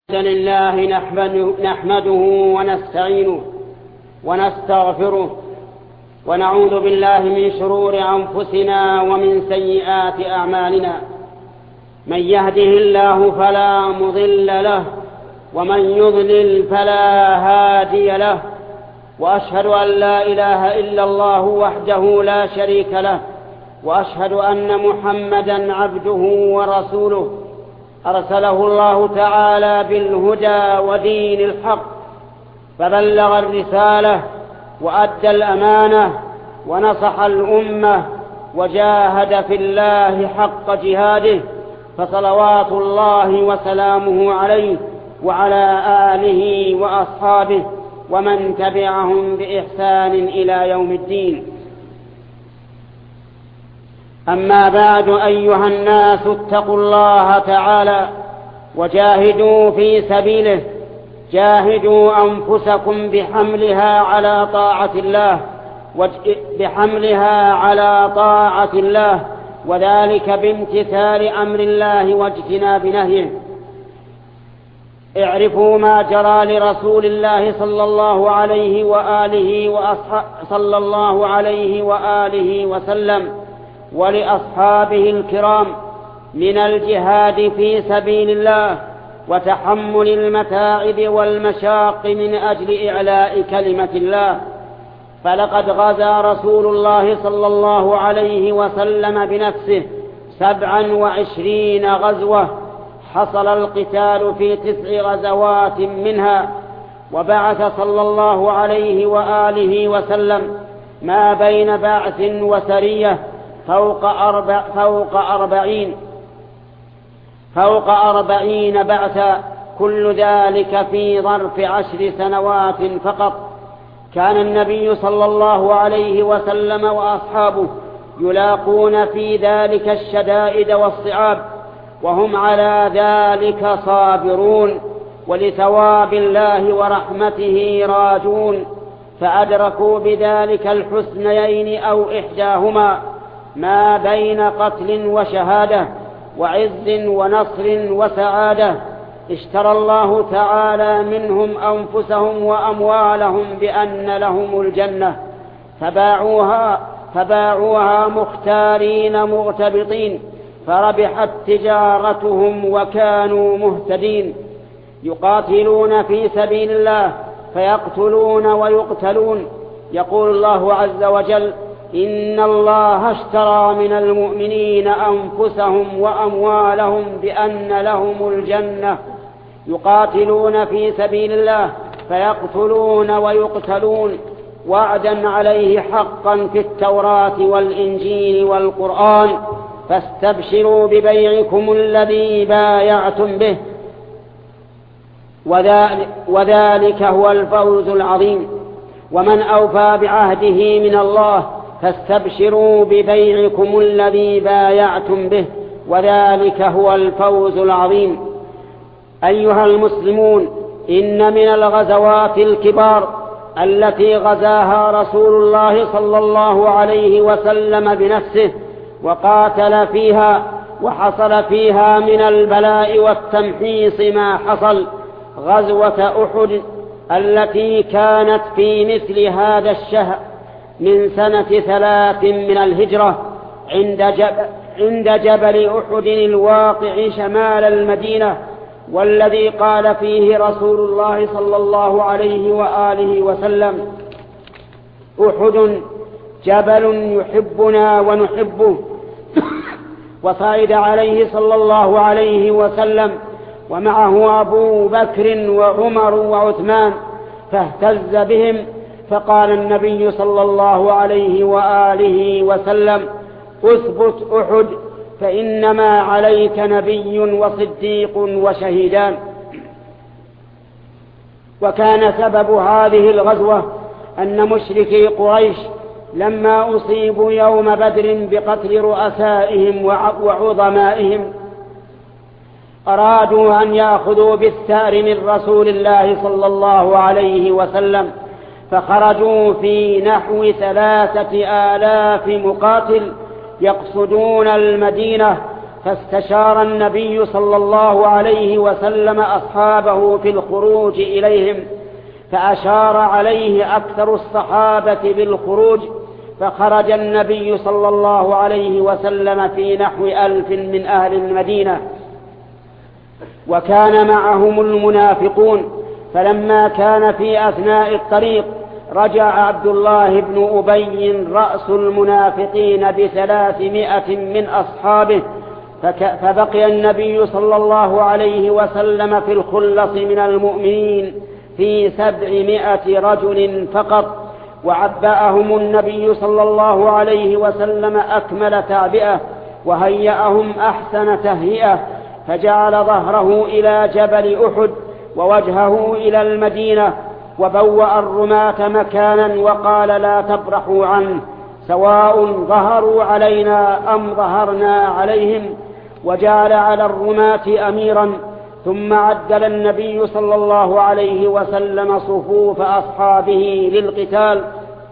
الحمد لله نحمده ونستعينه ونستغفره ونعوذ بالله من شرور أنفسنا ومن سيئات أعمالنا. من يهده الله فلا مضل له ومن يضلل فلا هادي له، وأشهد أن لا إله إلا الله وحده لا شريك له، وأشهد أن محمدا عبده ورسوله أرسله الله تعالى بالهدى ودين الحق، فبلغ الرسالة وأدى الأمانة ونصح الأمة وجاهد في الله حق جهاده، فصلوات الله وسلامه عليه وعلى آله وأصحابه ومن تبعهم بإحسان إلى يوم الدين. أما بعد، أيها الناس اتقوا الله تعالى وجاهدوا في سبيله، جاهدوا أنفسكم بحملها على طاعة الله، وذلك بامتثال أمر الله واجتناب نهيه. اعرفوا ما جرى لرسول الله صلى الله عليه وآله وسلم ولأصحابه الكرام من الجهاد في سبيل الله وتحمل المتاعب والمشاق من أجل إعلاء كلمة الله. فلقد غزا رسول الله صلى الله عليه وسلم بنفسه 27 غزوة، حصل القتال في 9 غزوات منها، وبعث صلى الله عليه وآله وسلم ما بين بعث وسرية فوق 40 بعثا، كل ذلك في ظرف 10 سنوات فقط. كان النبي صلى الله عليه وسلم وأصحابه يلاقون في ذلك الشدائد والصعاب، وهم على ذلك صابرون، ولثواب الله ورحمته راجون، فأدركوا بذلك الحسنيين أو إحداهما، ما بين قتل وشهادة وعز ونصر وسعادة. اشترى الله تعالى منهم أنفسهم وأموالهم بأن لهم الجنة، فباعوها مختارين مغتبطين، فربحت تجارتهم وكانوا مهتدين. يقاتلون في سبيل الله فيقتلون ويقتلون. يقول الله عز وجل: إن الله اشترى من المؤمنين أنفسهم وأموالهم بأن لهم الجنة. يقاتلون في سبيل الله فيقتلون ويقتلون، وعدا عليه حقا في التوراة والإنجيل والقرآن. فاستبشروا ببيعكم الذي بايعتم به، وذلك هو الفوز العظيم. ومن أوفى بعهده من الله فاستبشروا ببيعكم الذي بايعتم به، وذلك هو الفوز العظيم. أيها المسلمون، إن من الغزوات الكبار التي غزاها رسول الله صلى الله عليه وسلم بنفسه وقاتل فيها وحصل فيها من البلاء والتمحيص ما حصل، غزوة أحد التي كانت في مثل هذا الشهر من سنة 3 من الهجرة عند جبل أحد الواقع شمال المدينة، والذي قال فيه رسول الله صلى الله عليه وآله وسلم: أحد جبل يحبنا ونحبه. وصعد عليه صلى الله عليه وسلم ومعه أبو بكر وعمر وعثمان، فاهتز بهم، فقال النبي صلى الله عليه وآله وسلم: اثبت أحد، فإنما عليك نبي وصديق وشهيدان. وكان سبب هذه الغزوة أن مشركي قريش لما أصيبوا يوم بدر بقتل رؤسائهم وعظمائهم أرادوا أن يأخذوا بالثار من رسول الله صلى الله عليه وسلم، فخرجوا في نحو 3000 مقاتل يقصدون المدينة فاستشار النبي صلى الله عليه وسلم أصحابه في الخروج إليهم، فأشار عليه أكثر الصحابة بالخروج، فخرج النبي صلى الله عليه وسلم في نحو 1000 من أهل المدينة، وكان معهم المنافقون. فلما كان في أثناء الطريق رجع عبد الله بن أبي رأس المنافقين ب300 من أصحابه، فبقي النبي صلى الله عليه وسلم في الخلص من المؤمنين في 700 رجل فقط، وعبأهم النبي صلى الله عليه وسلم أكمل تعبئة، وهيأهم أحسن تهيئة، فجعل ظهره إلى جبل أحد ووجهه إلى المدينة، وبوأ الرماة مكانا وقال: لا تبرحوا عنه، سواء ظهروا علينا أم ظهرنا عليهم. وجعل على الرماة أميرا. ثم عدل النبي صلى الله عليه وسلم صفوف أصحابه للقتال.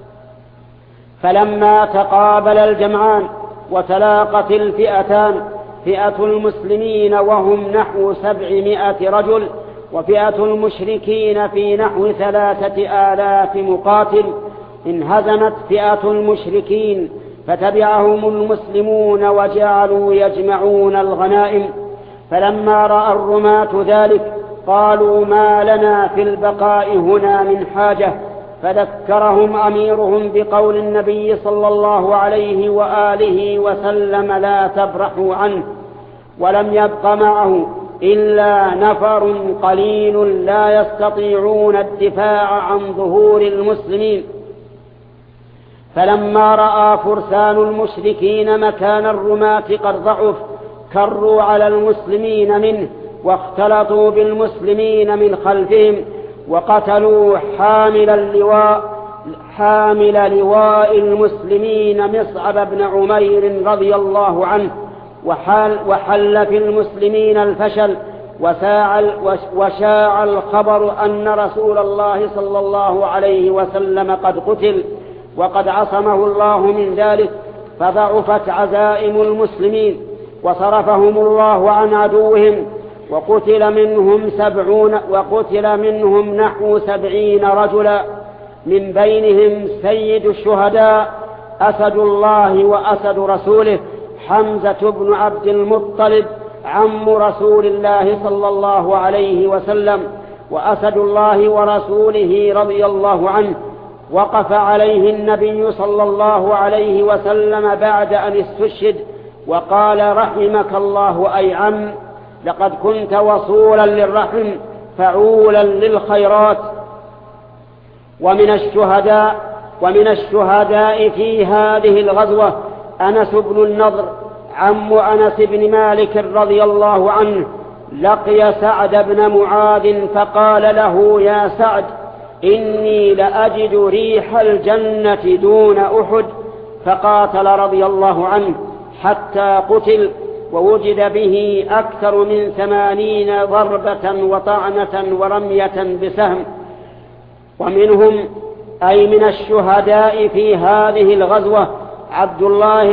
فلما تقابل الجمعان وتلاقت الفئتان، فئة المسلمين وهم نحو 700 رجل، وفئة المشركين في نحو 3000 مقاتل، انهزمت فئة المشركين، فتبعهم المسلمون وجعلوا يجمعون الغنائم. فلما رأى الرماة ذلك قالوا: ما لنا في البقاء هنا من حاجة. فذكرهم أميرهم بقول النبي صلى الله عليه وآله وسلم: لا تبرحوا عنه. ولم يبق معه إلا نفر قليل لا يستطيعون الدفاع عن ظهور المسلمين. فلما رأى فرسان المشركين مكان الرماة قد ضعف، كروا على المسلمين منه، واختلطوا بالمسلمين من خلفهم، وقتلوا حامل لواء المسلمين مصعب بن عمير رضي الله عنه، وحل في المسلمين الفشل، وشاع الخبر أن رسول الله صلى الله عليه وسلم قد قتل، وقد عصمه الله من ذلك. فضعفت عزائم المسلمين، وصرفهم الله عن عدوهم، وقتل منهم نحو 70 رجلا، من بينهم سيد الشهداء أسد الله وأسد رسوله حمزة بن عبد المطلب عم رسول الله صلى الله عليه وسلم، وأسد الله ورسوله رضي الله عنه. وقف عليه النبي صلى الله عليه وسلم بعد أن استشهد وقال: رحمك الله أي عم، لقد كنت وصولا للرحم فعولا للخيرات. ومن الشهداء في هذه الغزوة أنس بن النضر عم أنس بن مالك رضي الله عنه، لقي سعد بن معاذ فقال له: يا سعد، إني لأجد ريح الجنة دون أحد. فقاتل رضي الله عنه حتى قتل، ووجد به أكثر من 80 ضربة وطعنة ورمية بسهم. ومنهم أي من الشهداء في هذه الغزوة عبد الله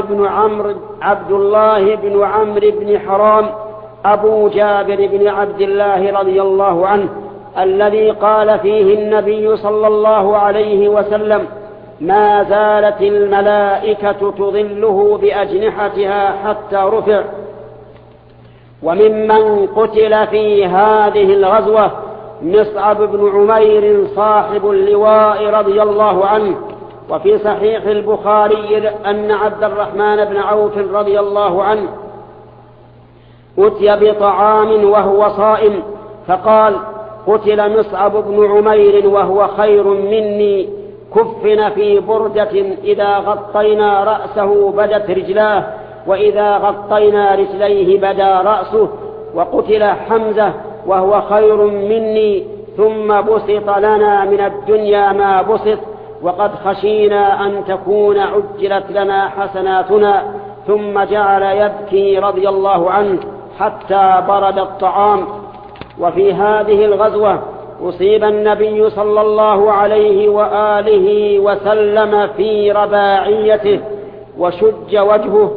بن عمرو بن حرام أبو جابر بن عبد الله رضي الله عنه، الذي قال فيه النبي صلى الله عليه وسلم: ما زالت الملائكة تظله بأجنحتها حتى رفع. وممن قتل في هذه الغزوة مصعب بن عمير صاحب اللواء رضي الله عنه. وفي صحيح البخاري أن عبد الرحمن بن عوف رضي الله عنه أتي بطعام وهو صائم، فقال: قتل مصعب بن عمير وهو خير مني، كفن في بردة إذا غطينا رأسه بدت رجلاه، وإذا غطينا رجليه بدا رأسه. وقتل حمزة وهو خير مني، ثم بسط لنا من الدنيا ما بسط، وقد خشينا أن تكون عجلت لنا حسناتنا. ثم جعل يبكي رضي الله عنه حتى برد الطعام. وفي هذه الغزوة أصيب النبي صلى الله عليه وآله وسلم في رباعيته، وشج وجهه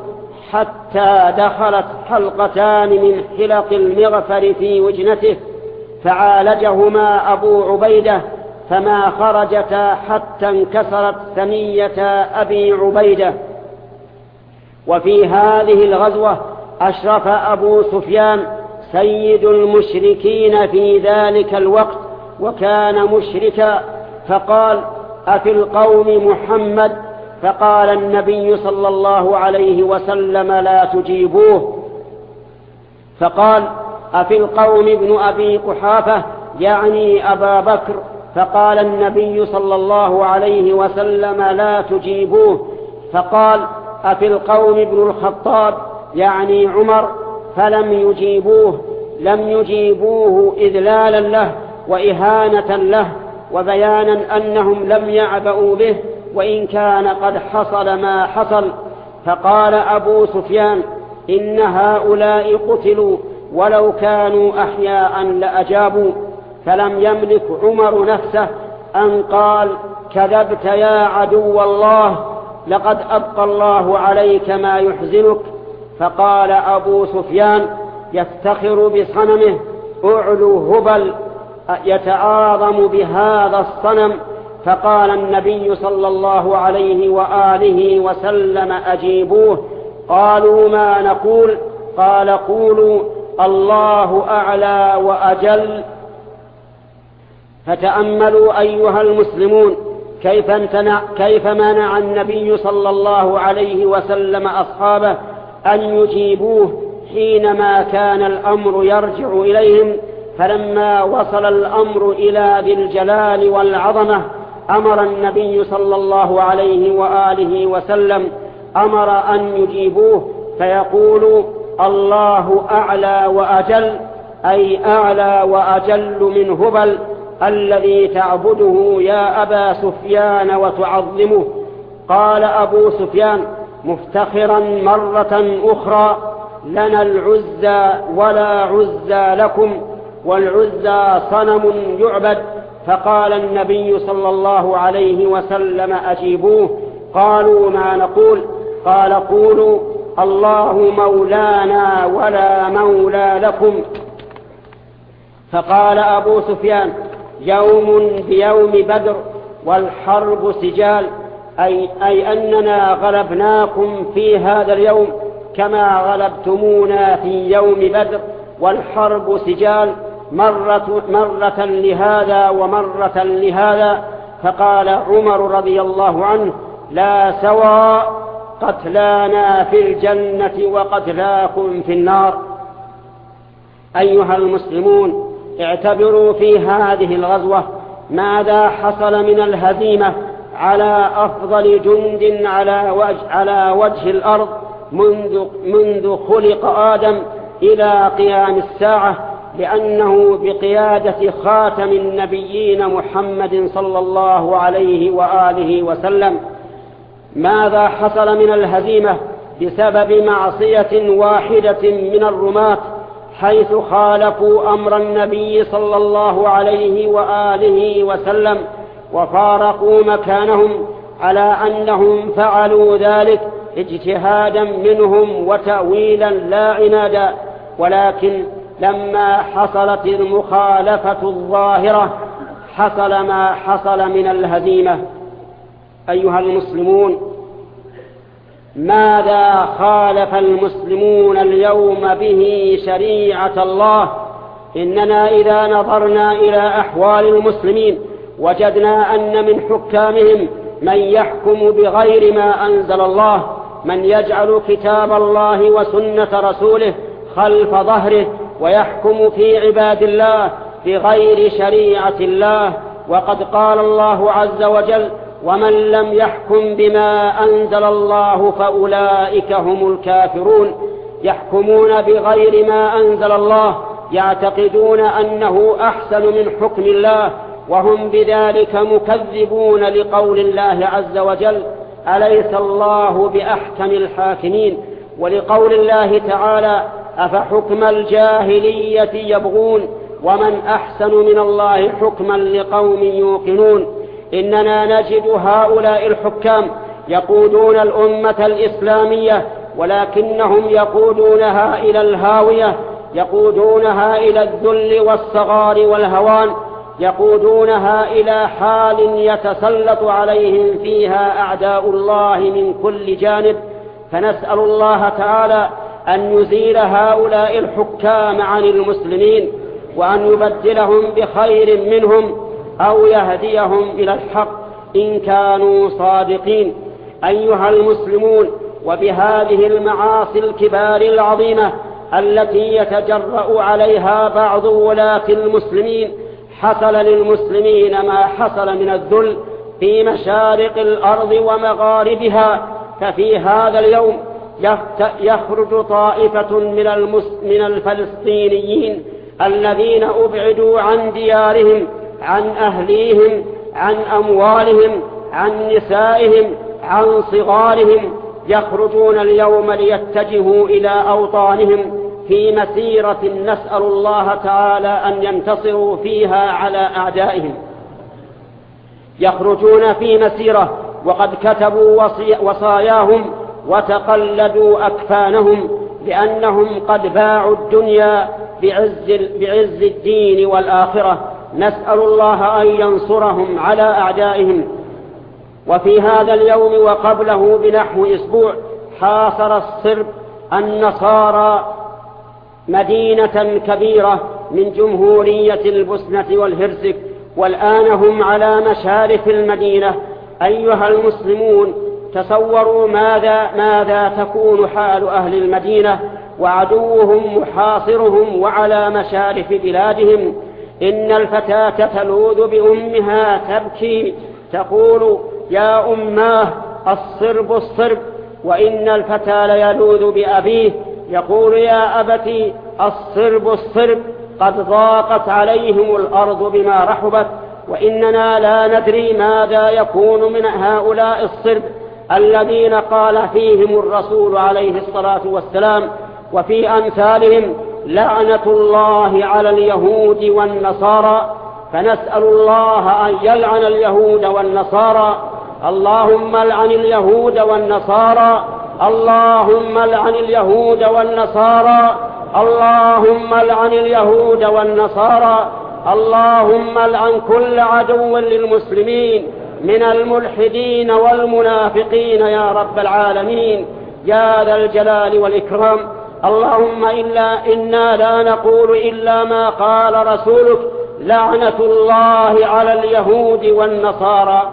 حتى دخلت حلقتان من حلق المغفر في وجنته، فعالجهما أبو عبيدة فما خرجتا حتى انكسرت ثنية أبي عبيدة. وفي هذه الغزوة أشرف أبو سفيان سيد المشركين في ذلك الوقت، وكان مشركا، فقال: أفي القوم محمد؟ فقال النبي صلى الله عليه وسلم: لا تجيبوه. فقال: أفي القوم ابن أبي قحافة؟ يعني أبا بكر. فقال النبي صلى الله عليه وسلم: لا تجيبوه. فقال: أفي القوم ابن الخطاب؟ يعني عمر. فلم يجيبوه، لم يجيبوه إذلالا له وإهانة له وبيانا أنهم لم يعبأوا به، وإن كان قد حصل ما حصل. فقال أبو سفيان: إن هؤلاء قتلوا، ولو كانوا أحياء لأجابوا. فلم يملك عمر نفسه أن قال: كذبت يا عدو الله، لقد أبقى الله عليك ما يحزنك. فقال أبو سفيان يفتخر بصنمه: أعلو هبل يتعاظم بهذا الصنم. فقال النبي صلى الله عليه وآله وسلم: أجيبوه. قالوا: ما نقول؟ قال: قولوا: الله أعلى وأجل. فتأملوا أيها المسلمون كيف منع النبي صلى الله عليه وسلم أصحابه أن يجيبوه حينما كان الأمر يرجع إليهم. فلما وصل الأمر إلى ذي الجلال والعظمة أمر النبي صلى الله عليه وآله وسلم أن يجيبوه، فيقول: الله أعلى وأجل، أي أعلى وأجل من هبل الذي تعبده يا أبا سفيان وتعظمه. قال أبو سفيان مفتخرا مرة أخرى: لنا العزى ولا عزى لكم، والعزى صنم يعبد. فقال النبي صلى الله عليه وسلم: أجيبوه. قالوا: ما نقول؟ قال: قولوا: الله مولانا ولا مولى لكم. فقال أبو سفيان: يوم بيوم بدر والحرب سجال، أي أننا غلبناكم في هذا اليوم كما غلبتمونا في يوم بدر، والحرب سجال، مرة لهذا ومرة لهذا. فقال عمر رضي الله عنه: لا سواء، قتلانا في الجنة وقتلاكم في النار. أيها المسلمون، اعتبروا في هذه الغزوة ماذا حصل من الهزيمة على أفضل جند على وجه الأرض منذ خلق آدم إلى قيام الساعة، لأنه بقيادة خاتم النبيين محمد صلى الله عليه وآله وسلم. ماذا حصل من الهزيمة بسبب معصية واحدة من الرماة، حيث خالفوا أمر النبي صلى الله عليه وآله وسلم وفارقوا مكانهم، على أنهم فعلوا ذلك اجتهادا منهم وتأويلا لا عنادا. ولكن لما حصلت المخالفة الظاهرة حصل ما حصل من الهزيمة. أيها المسلمون، ماذا خالف المسلمون اليوم به شريعة الله؟ إننا إذا نظرنا إلى أحوال المسلمين وجدنا أن من حكامهم من يحكم بغير ما أنزل الله، من يجعل كتاب الله وسنة رسوله خلف ظهره ويحكم في عباد الله بغير شريعة الله. وقد قال الله عز وجل: ومن لم يحكم بما أنزل الله فأولئك هم الكافرون. يحكمون بغير ما أنزل الله، يعتقدون أنه أحسن من حكم الله، وهم بذلك مكذبون لقول الله عز وجل: أليس الله بأحكم الحاكمين؟ ولقول الله تعالى: أفحكم الجاهلية يبغون ومن أحسن من الله حكما لقوم يوقنون. إننا نجد هؤلاء الحكام يقودون الأمة الإسلامية ولكنهم يقودونها إلى الهاوية، يقودونها إلى الذل والصغار والهوان، يقودونها إلى حال يتسلط عليهم فيها أعداء الله من كل جانب. فنسأل الله تعالى أن يزيل هؤلاء الحكام عن المسلمين، وأن يبدلهم بخير منهم أو يهديهم إلى الحق إن كانوا صادقين. أيها المسلمون، وبهذه المعاصي الكبار العظيمة التي يتجرأ عليها بعض ولاة المسلمين حصل للمسلمين ما حصل من الذل في مشارق الأرض ومغاربها. ففي هذا اليوم يخرج طائفة من الفلسطينيين الذين أبعدوا عن ديارهم، عن أهليهم، عن أموالهم، عن نسائهم، عن صغارهم، يخرجون اليوم ليتجهوا إلى أوطانهم في مسيرة نسأل الله تعالى أن ينتصروا فيها على أعدائهم. يخرجون في مسيرة وقد كتبوا وصاياهم وتقلدوا أكفانهم، لأنهم قد باعوا الدنيا بعز الدين والآخرة. نسأل الله أن ينصرهم على أعدائهم. وفي هذا اليوم وقبله بنحو أسبوع حاصر الصرب النصارى مدينة كبيرة من جمهورية البوسنة والهرسك، والآن هم على مشارف المدينة. أيها المسلمون، تصوروا ماذا تكون حال أهل المدينة وعدوهم محاصرهم وعلى مشارف بلادهم. إن الفتاة تلوذ بأمها تبكي تقول: يا أماه الصرب الصرب. وإن الفتى ليلوذ بأبيه يقول: يا أبتي الصرب الصرب. قد ضاقت عليهم الأرض بما رحبت، وإننا لا ندري ماذا يكون من هؤلاء الصرب الذين قال فيهم الرسول عليه الصلاة والسلام وفي أمثالهم: لعنة الله على اليهود والنصارى. فنسأل الله أن يلعن اليهود والنصارى. اللهم لعن اليهود والنصارى، اللهم لعن اليهود والنصارى، اللهم لعن اليهود والنصارى، اللهم لعن كل عدو للمسلمين من الملحدين والمنافقين يا رب العالمين يا ذا الجلال والإكرام. اللهم إنا لا نقول إلا ما قال رسولك: لعنة الله على اليهود والنصارى.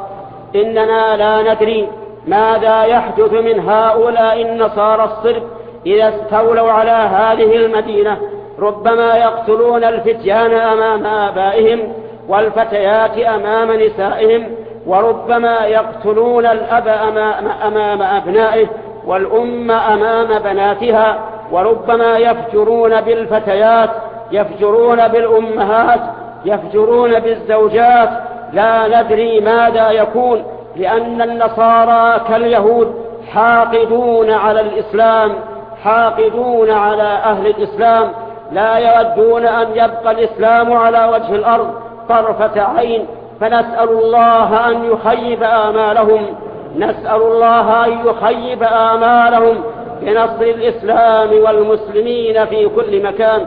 إننا لا ندري ماذا يحدث من هؤلاء النصارى الصرب إذا استولوا على هذه المدينة. ربما يقتلون الفتيان أمام آبائهم والفتيات أمام نسائهم، وربما يقتلون الأب أمام أبنائه والأم أمام بناتها، وربما يفجرون بالفتيات، يفجرون بالأمهات، يفجرون بالزوجات. لا ندري ماذا يكون، لأن النصارى كاليهود حاقدون على الإسلام، حاقدون على أهل الإسلام، لا يودون أن يبقى الإسلام على وجه الأرض طرفة عين. فنسأل الله أن يخيب آمالهم، نسأل الله أن يخيب آمالهم بنصر الإسلام والمسلمين في كل مكان.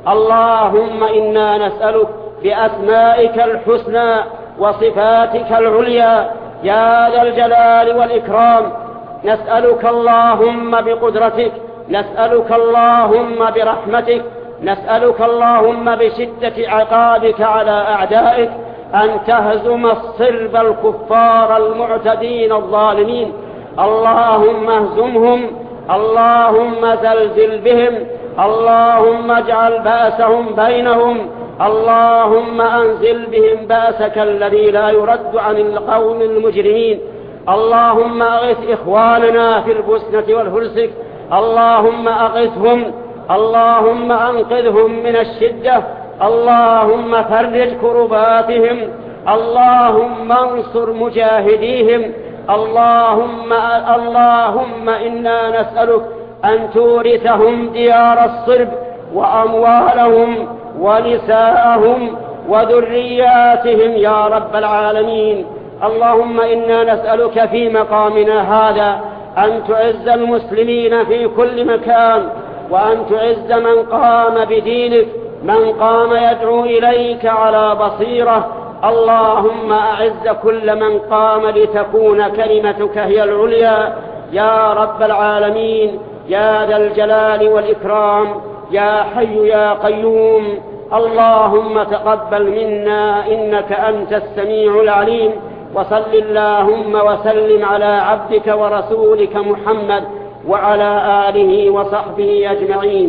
اللهم إنا نسألك بأسمائك الحسنى وصفاتك العليا يا ذا الجلال والإكرام، نسألك اللهم بقدرتك، نسألك اللهم برحمتك، نسألك اللهم بشدة عقابك على أعدائك أن تهزم الصرب الكفار المعتدين الظالمين. اللهم اهزمهم، اللهم زلزل بهم، اللهم اجعل بأسهم بينهم، اللهم أنزل بهم بأسك الذي لا يرد عن القوم المجرمين. اللهم أغث إخواننا في البوسنة والهرسك، اللهم أغثهم، اللهم أنقذهم من الشدة، اللهم فرج كرباتهم، اللهم انصر مجاهديهم. اللهم إنا نسألك أن تورثهم ديار الصرب وأموالهم ونساءهم وذرياتهم يا رب العالمين. اللهم إنا نسألك في مقامنا هذا أن تعز المسلمين في كل مكان، وأن تعز من قام بدينك، من قام يدعو إليك على بصيرة. اللهم أعز كل من قام لتكون كلمتك هي العليا يا رب العالمين، يا ذا الجلال والإكرام، يا حي يا قيوم. اللهم تقبل منا إنك أنت السميع العليم. وصل اللهم وسلم على عبدك ورسولك محمد وعلى آله وصحبه أجمعين.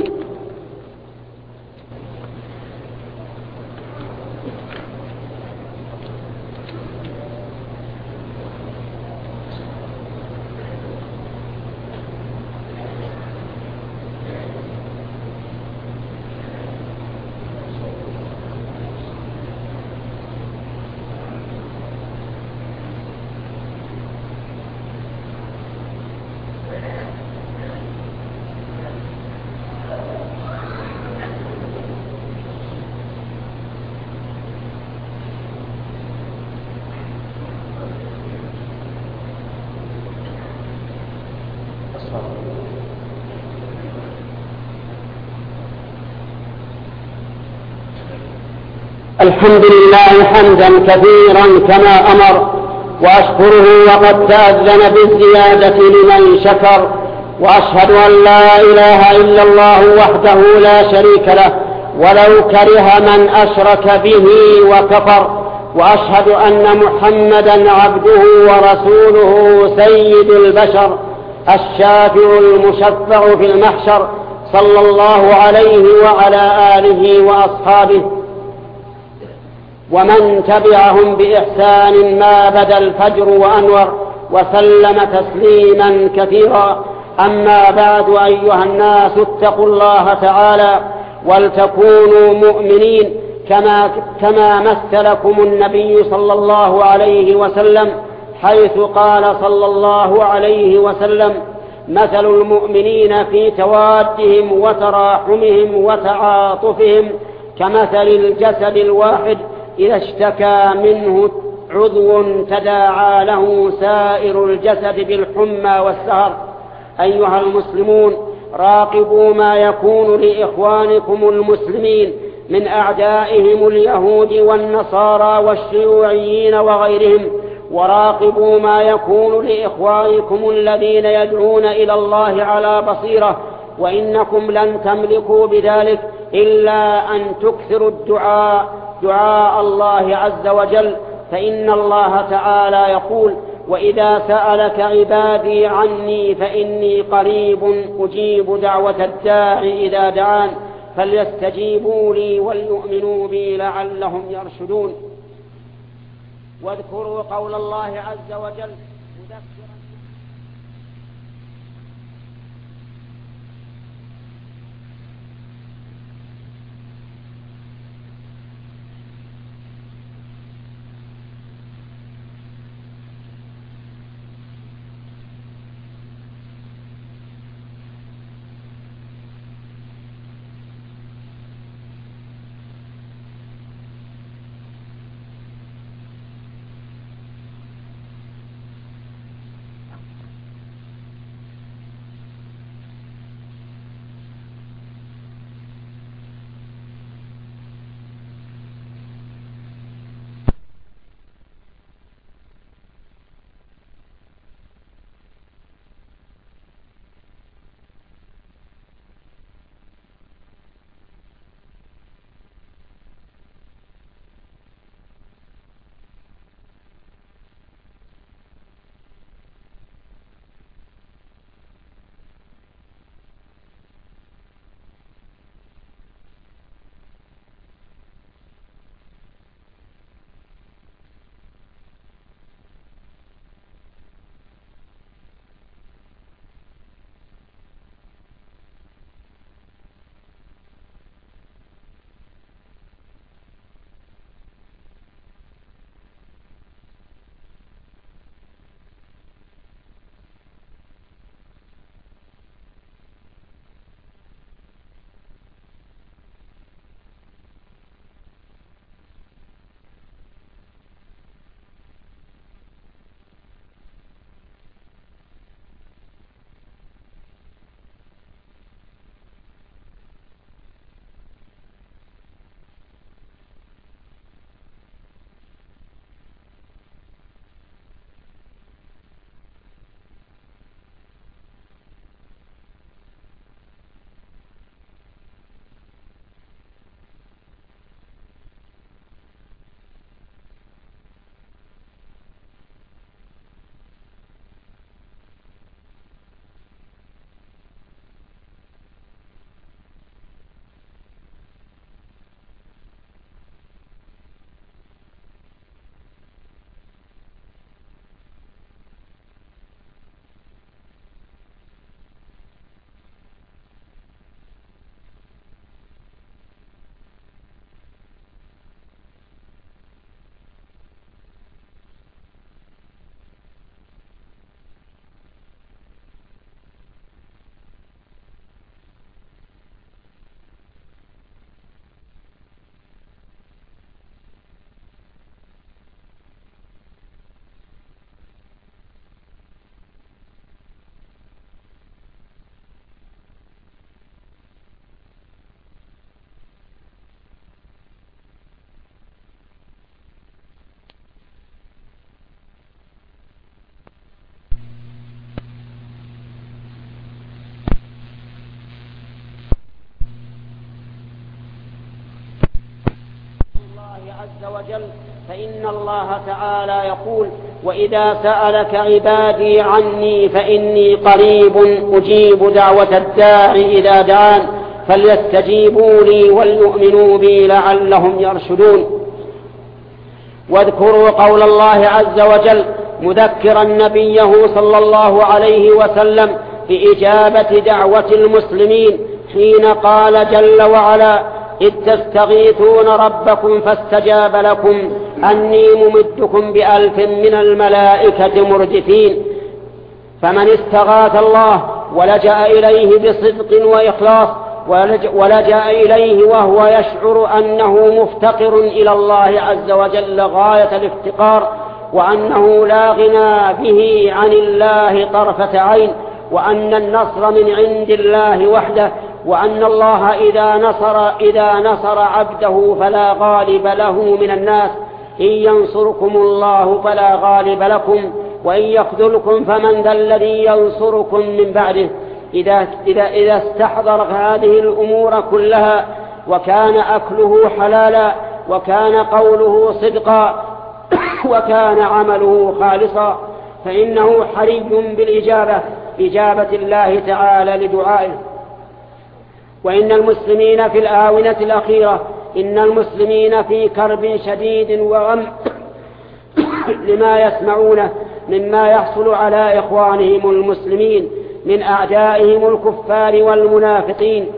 الحمد لله حمدا كثيرا كما أمر، وأشكره وقد تأذن بالزيادة لمن شكر، وأشهد أن لا إله إلا الله وحده لا شريك له ولو كره من أشرك به وكفر، وأشهد أن محمدا عبده ورسوله سيد البشر الشافع المشفع في المحشر، صلى الله عليه وعلى آله وأصحابه ومن تبعهم بإحسان ما بدا الفجر وأنور، وسلم تسليما كثيرا. أما بعد، أيها الناس اتقوا الله تعالى ولتكونوا مؤمنين كما مثلكم النبي صلى الله عليه وسلم، حيث قال صلى الله عليه وسلم: مثل المؤمنين في توادهم وتراحمهم وتعاطفهم كمثل الجسد الواحد إذا اشتكى منه عضو تداعى له سائر الجسد بالحمى والسهر. أيها المسلمون، راقبوا ما يكون لإخوانكم المسلمين من أعدائهم اليهود والنصارى والشيوعيين وغيرهم، وراقبوا ما يكون لإخوانكم الذين يدعون إلى الله على بصيرة، وإنكم لن تملكوا بذلك إلا أن تكثروا دعاء الله عز وجل، فإن الله تعالى يقول: وإذا سألك عبادي عني فإني قريب أجيب دعوة الداع إذا دعان فليستجيبوا لي وليؤمنوا بي لعلهم يرشدون. واذكروا قول الله عز وجل مذكرا وجل، فإن الله تعالى يقول: وإذا سألك عبادي عني فإني قريب أجيب دعوة الداع إذا دعان فليستجيبوا لي وليؤمنوا بي لعلهم يرشدون. واذكروا قول الله عز وجل مذكرا نبيه صلى الله عليه وسلم بإجابة دعوة المسلمين حين قال جل وعلا: إذ تستغيثون ربكم فاستجاب لكم أني ممدكم ب1000 من الملائكة مردفين. فمن استغاث الله ولجأ إليه بصدق وإخلاص ولجأ إليه وهو يشعر أنه مفتقر إلى الله عز وجل غاية الافتقار، وأنه لا غنى به عن الله طرفة عين، وأن النصر من عند الله وحده، وأن الله إذا نصر عبده فلا غالب له من الناس، إن ينصركم الله فلا غالب لكم وإن يخذلكم فمن ذا الذي ينصركم من بعده. إذا استحضر هذه الأمور كلها وكان أكله حلالا وكان قوله صدقا وكان عمله خالصا فإنه حري بإجابة الله تعالى لدعائه. وإن المسلمين في الآونة الأخيرة إن المسلمين في كرب شديد وغم لما يسمعونه مما يحصل على إخوانهم المسلمين من أعدائهم الكفار والمنافقين،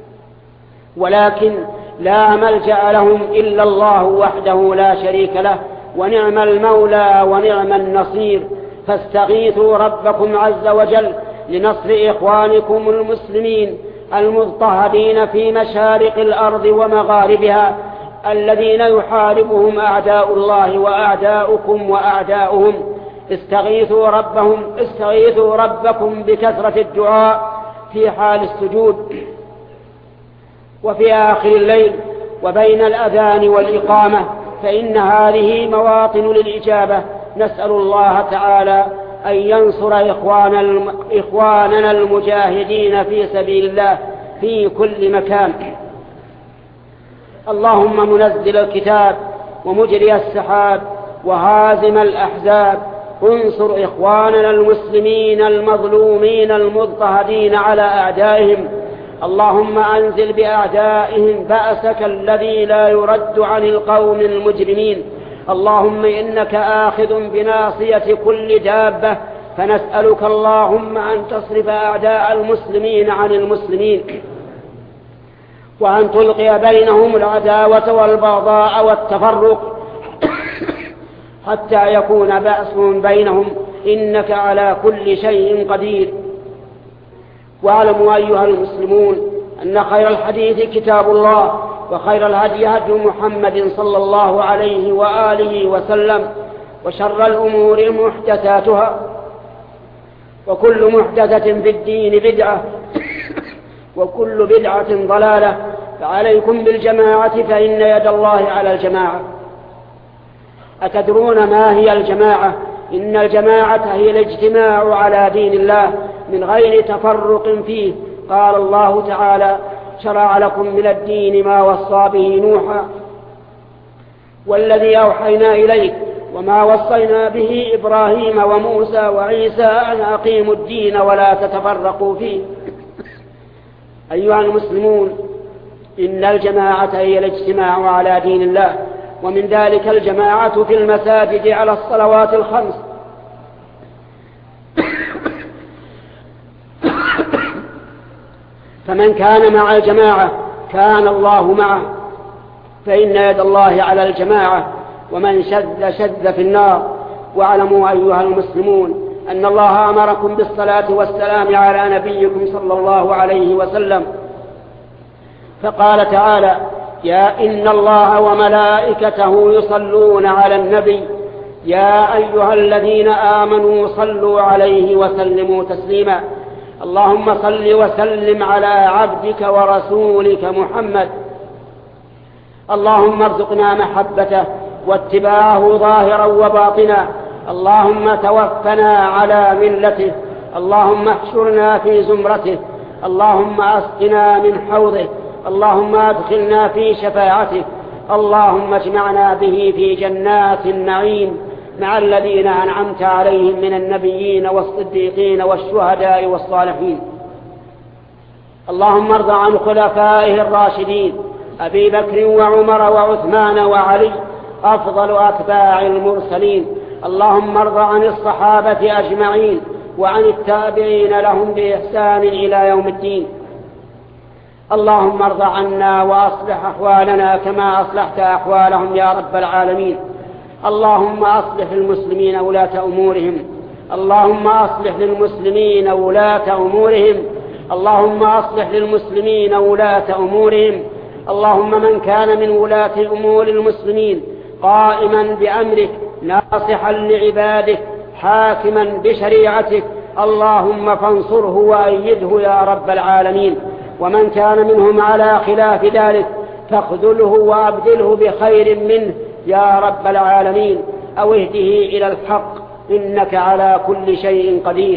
ولكن لا ملجأ لهم إلا الله وحده لا شريك له، ونعم المولى ونعم النصير. فاستغيثوا ربكم عز وجل لنصر إخوانكم المسلمين المضطهدين في مشارق الأرض ومغاربها، الذين يحاربهم أعداء الله وأعداؤكم وأعداؤهم. استغيثوا ربكم بكثرة الدعاء في حال السجود وفي آخر الليل وبين الأذان والإقامة، فإن هذه مواطن للإجابة. نسأل الله تعالى أن ينصر إخواننا المجاهدين في سبيل الله في كل مكان. اللهم منزل الكتاب ومجري السحاب وهازم الأحزاب، انصر إخواننا المسلمين المظلومين المضطهدين على أعدائهم. اللهم أنزل بأعدائهم بأسك الذي لا يرد عن القوم المجرمين. اللهم إنك آخذ بناصية كل دابة، فنسألك اللهم أن تصرف أعداء المسلمين عن المسلمين، وأن تلقي بينهم العداوة والبغضاء والتفرق حتى يكون بأسهم بينهم، إنك على كل شيء قدير. واعلموا أيها المسلمون أن خير الحديث كتاب الله، وخير الهدي هدي محمد صلى الله عليه وآله وسلم، وشر الأمور محدثاتها، وكل محدثة في الدين بدعة، وكل بدعة ضلالة. فعليكم بالجماعة فإن يد الله على الجماعة. أتدرون ما هي الجماعة؟ إن الجماعة هي الاجتماع على دين الله من غير تفرق فيه. قال الله تعالى: شرع لكم من الدين ما وصى به نوحا والذي أوحينا إليك وما وصينا به إبراهيم وموسى وعيسى أن أقيموا الدين ولا تتفرقوا فيه. أيها المسلمون، إن الجماعة هي الاجتماع على دين الله، ومن ذلك الجماعة في المساجد على الصلوات الخمس. فمن كان مع الجماعة كان الله معه، فإن يد الله على الجماعة، ومن شذ في النار. واعلموا أيها المسلمون أن الله أمركم بالصلاة والسلام على نبيكم صلى الله عليه وسلم، فقال تعالى: إن الله وملائكته يصلون على النبي يا أيها الذين آمنوا صلوا عليه وسلموا تسليما. اللهم صل وسلم على عبدك ورسولك محمد. اللهم ارزقنا محبته واتباعه ظاهرا وباطنا. اللهم توفنا على ملته. اللهم احشرنا في زمرته. اللهم اسقنا من حوضه. اللهم ادخلنا في شفاعته. اللهم اجمعنا به في جنات النعيم مع الذين أنعمت عليهم من النبيين والصديقين والشهداء والصالحين. اللهم ارض عن خلفائه الراشدين أبي بكر وعمر وعثمان وعلي أفضل أتباع المرسلين. اللهم ارض عن الصحابة أجمعين وعن التابعين لهم بإحسان إلى يوم الدين. اللهم ارض عنا وأصلح أحوالنا كما أصلحت أحوالهم يا رب العالمين. اللهم أصلح للمسلمين ولاة أمورهم. اللهم أصلح للمسلمين ولاة أمورهم. اللهم أصلح للمسلمين ولاة أمورهم. اللهم من كان من ولاة أمور المسلمين قائما بأمرك ناصحا لعبادك حاكما بشريعتك اللهم فانصره وأيده يا رب العالمين. ومن كان منهم على خلاف ذلك فاخذله وأبدله بخير منه يا رب العالمين أو اهده إلى الحق إنك على كل شيء قدير.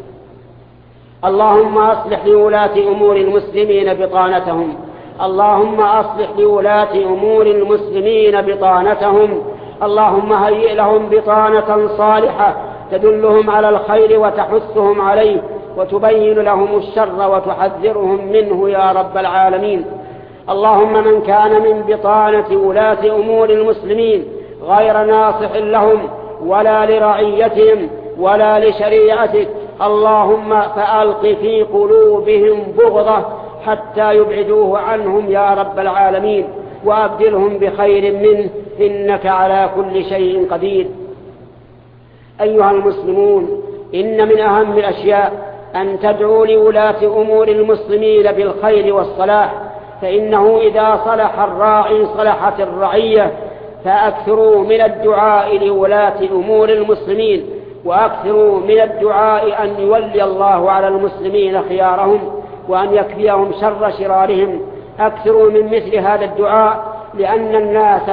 اللهم أصلح لولاة أمور المسلمين بطانتهم. اللهم أصلح لولاة أمور المسلمين بطانتهم. اللهم هيئ لهم بطانة صالحة تدلهم على الخير وتحثهم عليه وتبين لهم الشر وتحذرهم منه يا رب العالمين. اللهم من كان من بطانة ولاة أمور المسلمين غير ناصح لهم ولا لرعيتهم ولا لشريعتك اللهم فألق في قلوبهم بغضة حتى يبعدوه عنهم يا رب العالمين وأبدلهم بخير منه إنك على كل شيء قدير. أيها المسلمون، إن من أهم الأشياء أن تدعوا لولاة أمور المسلمين بالخير والصلاح، فإنه إذا صلح الراعي صلحت الرعية. فأكثروا من الدعاء لولاة أمور المسلمين، وأكثروا من الدعاء أن يولي الله على المسلمين خيارهم وأن يكفيهم شر شرارهم. أكثروا من مثل هذا الدعاء، لأن الناس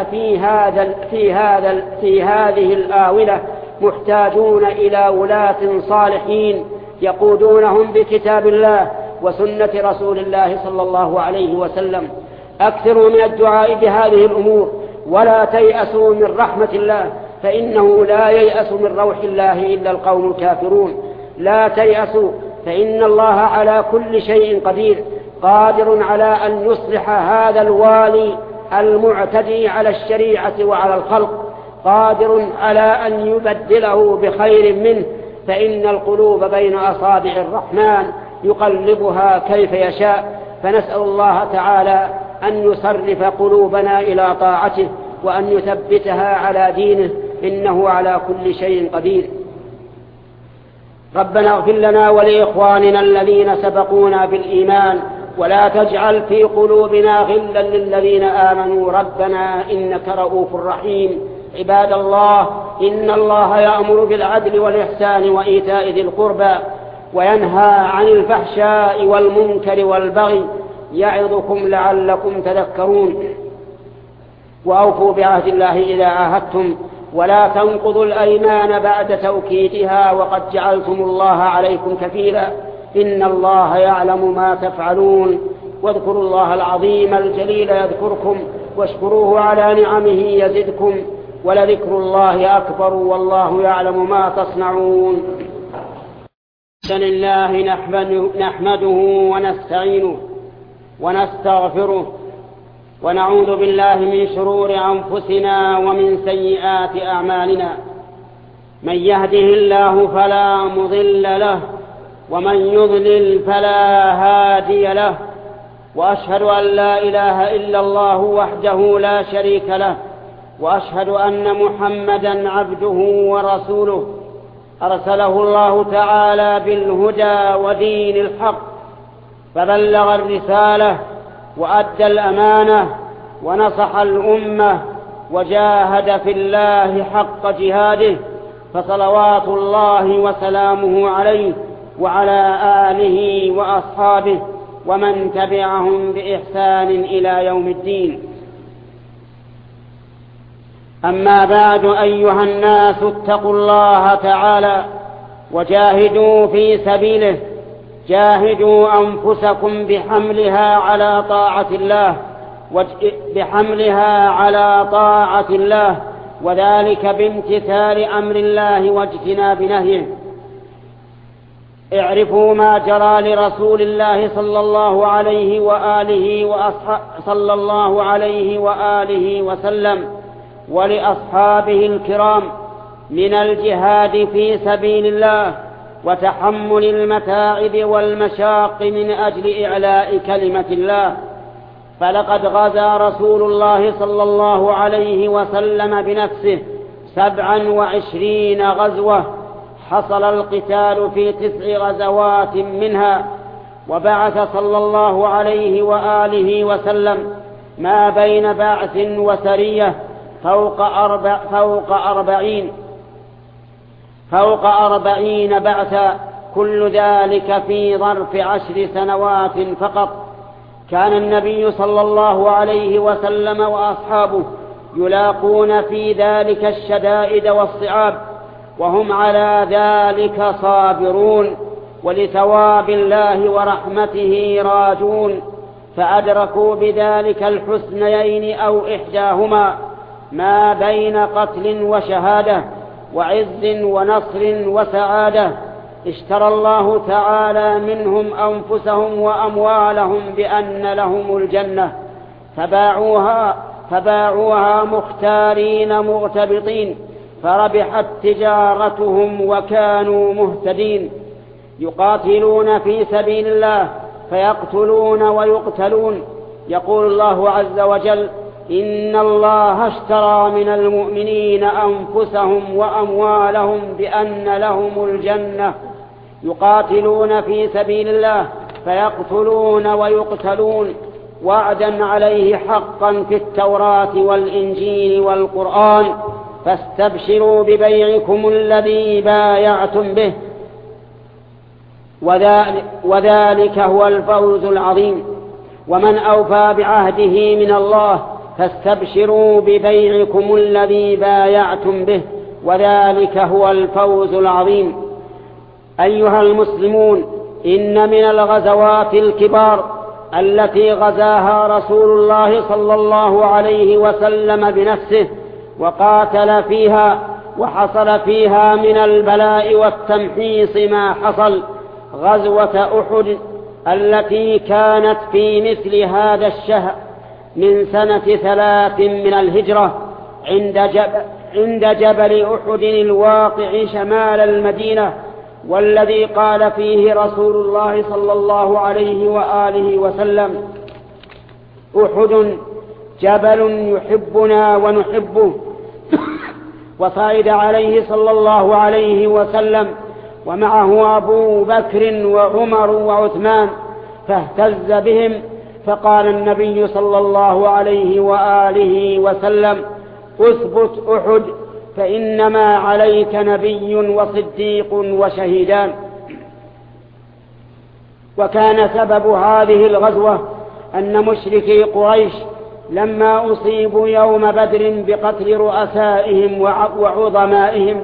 في هذه الآونة محتاجون إلى ولاة صالحين يقودونهم بكتاب الله وسنة رسول الله صلى الله عليه وسلم. أكثروا من الدعاء بهذه الأمور ولا تيأسوا من رحمة الله، فإنه لا ييأس من روح الله إلا القوم الكافرون. لا تيأسوا، فإن الله على كل شيء قدير، قادر على أن يصلح هذا الوالي المعتدي على الشريعة وعلى الخلق، قادر على أن يبدله بخير منه، فإن القلوب بين أصابع الرحمن يقلبها كيف يشاء. فنسأل الله تعالى أن يصرف قلوبنا إلى طاعته وأن يثبتها على دينه، إنه على كل شيء قدير. ربنا اغفر لنا ولإخواننا الذين سبقونا بالإيمان ولا تجعل في قلوبنا غلا للذين آمنوا ربنا إنك رؤوف رحيم. عباد الله، إن الله يأمر بالعدل والإحسان وإيتاء ذي القربى وينهى عن الفحشاء والمنكر والبغي يعظكم لعلكم تذكرون. وأوفوا بعهد الله إذا عاهدتم ولا تنقضوا الأيمان بعد توكيدها وقد جعلتم الله عليكم كفيلا إن الله يعلم ما تفعلون. واذكروا الله العظيم الجليل يذكركم واشكروه على نعمه يزدكم ولذكر الله أكبر والله يعلم ما تصنعون. بسم الله نحمده ونستعينه ونستغفره ونعوذ بالله من شرور أنفسنا ومن سيئات أعمالنا. من يهده الله فلا مضل له ومن يضلل فلا هادي له. وأشهد أن لا إله إلا الله وحده لا شريك له، وأشهد أن محمدا عبده ورسوله أرسله الله تعالى بالهدى ودين الحق فبلغ الرسالة وأدى الأمانة ونصح الأمة وجاهد في الله حق جهاده، فصلوات الله وسلامه عليه وعلى آله وأصحابه ومن تبعهم بإحسان إلى يوم الدين. أما بعد، أيها الناس اتقوا الله تعالى وجاهدوا في سبيله، جاهدوا أنفسكم بحملها على طاعة الله بحملها على طاعة الله، وذلك بامتثال أمر الله واجتناب نهيه. اعرفوا ما جرى لرسول الله صلى الله عليه وآله وسلم ولأصحابه الكرام من الجهاد في سبيل الله وتحمل المتاعب والمشاق من أجل إعلاء كلمة الله. فلقد غزا رسول الله صلى الله عليه وسلم بنفسه 27 غزوة، حصل القتال في 9 غزوات منها، وبعث صلى الله عليه وآله وسلم ما بين بعث وسرية فوق 40 بعثا، كل ذلك في ظرف 10 سنوات فقط. كان النبي صلى الله عليه وسلم وأصحابه يلاقون في ذلك الشدائد والصعاب، وهم على ذلك صابرون، ولثواب الله ورحمته راجون، فأدركوا بذلك الحسنيين أو إحداهما، ما بين قتل وشهادة وعز ونصر وسعادة. اشترى الله تعالى منهم أنفسهم وأموالهم بأن لهم الجنة، فباعوها مختارين مغتبطين، فربحت تجارتهم وكانوا مهتدين. يقاتلون في سبيل الله فيقتلون ويقتلون. يقول الله عز وجل: إن الله اشترى من المؤمنين أنفسهم وأموالهم بأن لهم الجنة. يقاتلون في سبيل الله فيقتلون ويقتلون، وعدا عليه حقا في التوراة والإنجيل والقرآن. فاستبشروا ببيعكم الذي بايعتم به، وذلك هو الفوز العظيم. ومن أوفى بعهده من الله فاستبشروا ببيعكم الذي بايعتم به، وذلك هو الفوز العظيم. أيها المسلمون، إن من الغزوات الكبار التي غزاها رسول الله صلى الله عليه وسلم بنفسه وقاتل فيها وحصل فيها من البلاء والتمحيص ما حصل، غزوة أحد التي كانت في مثل هذا الشهر من سنة 3 من الهجرة عند جبل أحد الواقع شمال المدينة، والذي قال فيه رسول الله صلى الله عليه وآله وسلم: أحد جبل يحبنا ونحبه. وصعد عليه صلى الله عليه وسلم ومعه أبو بكر وعمر وعثمان، فاهتز بهم، فقال النبي صلى الله عليه وآله وسلم: اثبت أحد، فإنما عليك نبي وصديق وشهيدان. وكان سبب هذه الغزوة أن مشركي قريش لما أصيبوا يوم بدر بقتل رؤسائهم وعظمائهم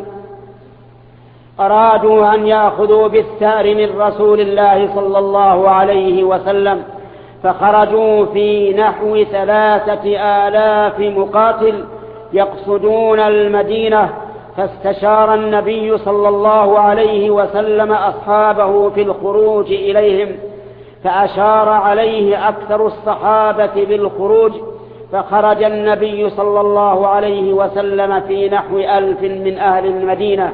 أرادوا أن يأخذوا بالثأر من رسول الله صلى الله عليه وسلم، فخرجوا في نحو 3000 مقاتل يقصدون المدينة، فاستشار النبي صلى الله عليه وسلم أصحابه في الخروج إليهم، فأشار عليه أكثر الصحابة بالخروج، فخرج النبي صلى الله عليه وسلم في نحو 1000 من أهل المدينة،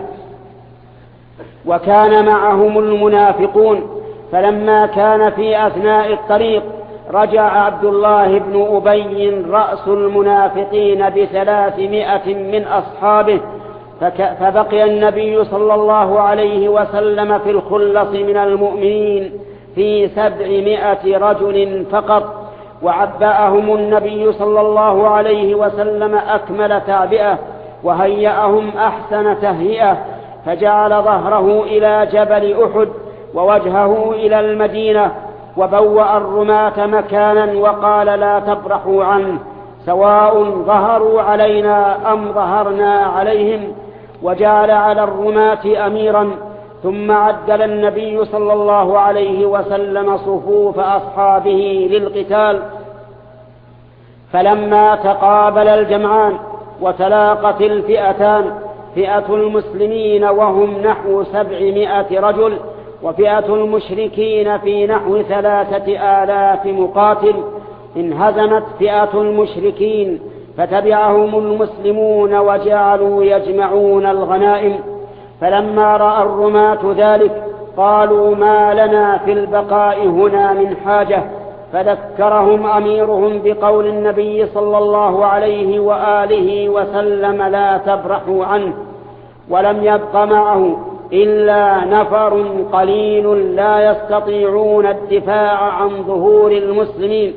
وكان معهم المنافقون. فلما كان في أثناء الطريق رجع عبد الله بن أبي رأس المنافقين ب300 من أصحابه، فبقي النبي صلى الله عليه وسلم في الخلص من المؤمنين في 700 رجل فقط، وعبأهم النبي صلى الله عليه وسلم أكمل تعبئة وهيأهم أحسن تهيئة، فجعل ظهره إلى جبل أحد ووجهه إلى المدينة، وبوأ الرماة مكانا وقال: لا تبرحوا عنه، سواء ظهروا علينا أم ظهرنا عليهم. وجعل على الرماة أميرا، ثم عدل النبي صلى الله عليه وسلم صفوف أصحابه للقتال، فلما تقابل الجمعان وتلاقت الفئتان، فئة المسلمين وهم نحو 700 رجل، وفئة المشركين في نحو 3000 مقاتل، انهزمت فئة المشركين فتبعهم المسلمون وجعلوا يجمعون الغنائم. فلما رأى الرماة ذلك قالوا ما لنا في البقاء هنا من حاجة، فذكرهم أميرهم بقول النبي صلى الله عليه وآله وسلم لا تبرحوا عنه، ولم يبق معه إلا نفر قليل لا يستطيعون الدفاع عن ظهور المسلمين.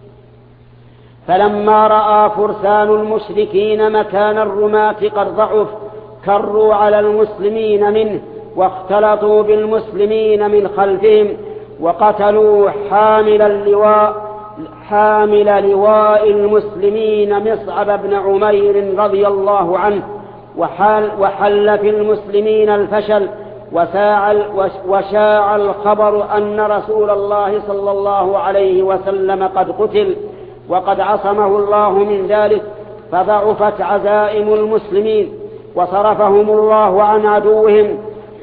فلما رأى فرسان المشركين مكان الرماة قد ضعف كروا على المسلمين منه واختلطوا بالمسلمين من خلفهم، وقتلوا حامل لواء المسلمين مصعب بن عمير رضي الله عنه، وحل في المسلمين الفشل، وشاع الخبر أن رسول الله صلى الله عليه وسلم قد قتل وقد عصمه الله من ذلك، فضعفت عزائم المسلمين وصرفهم الله عن عدوهم،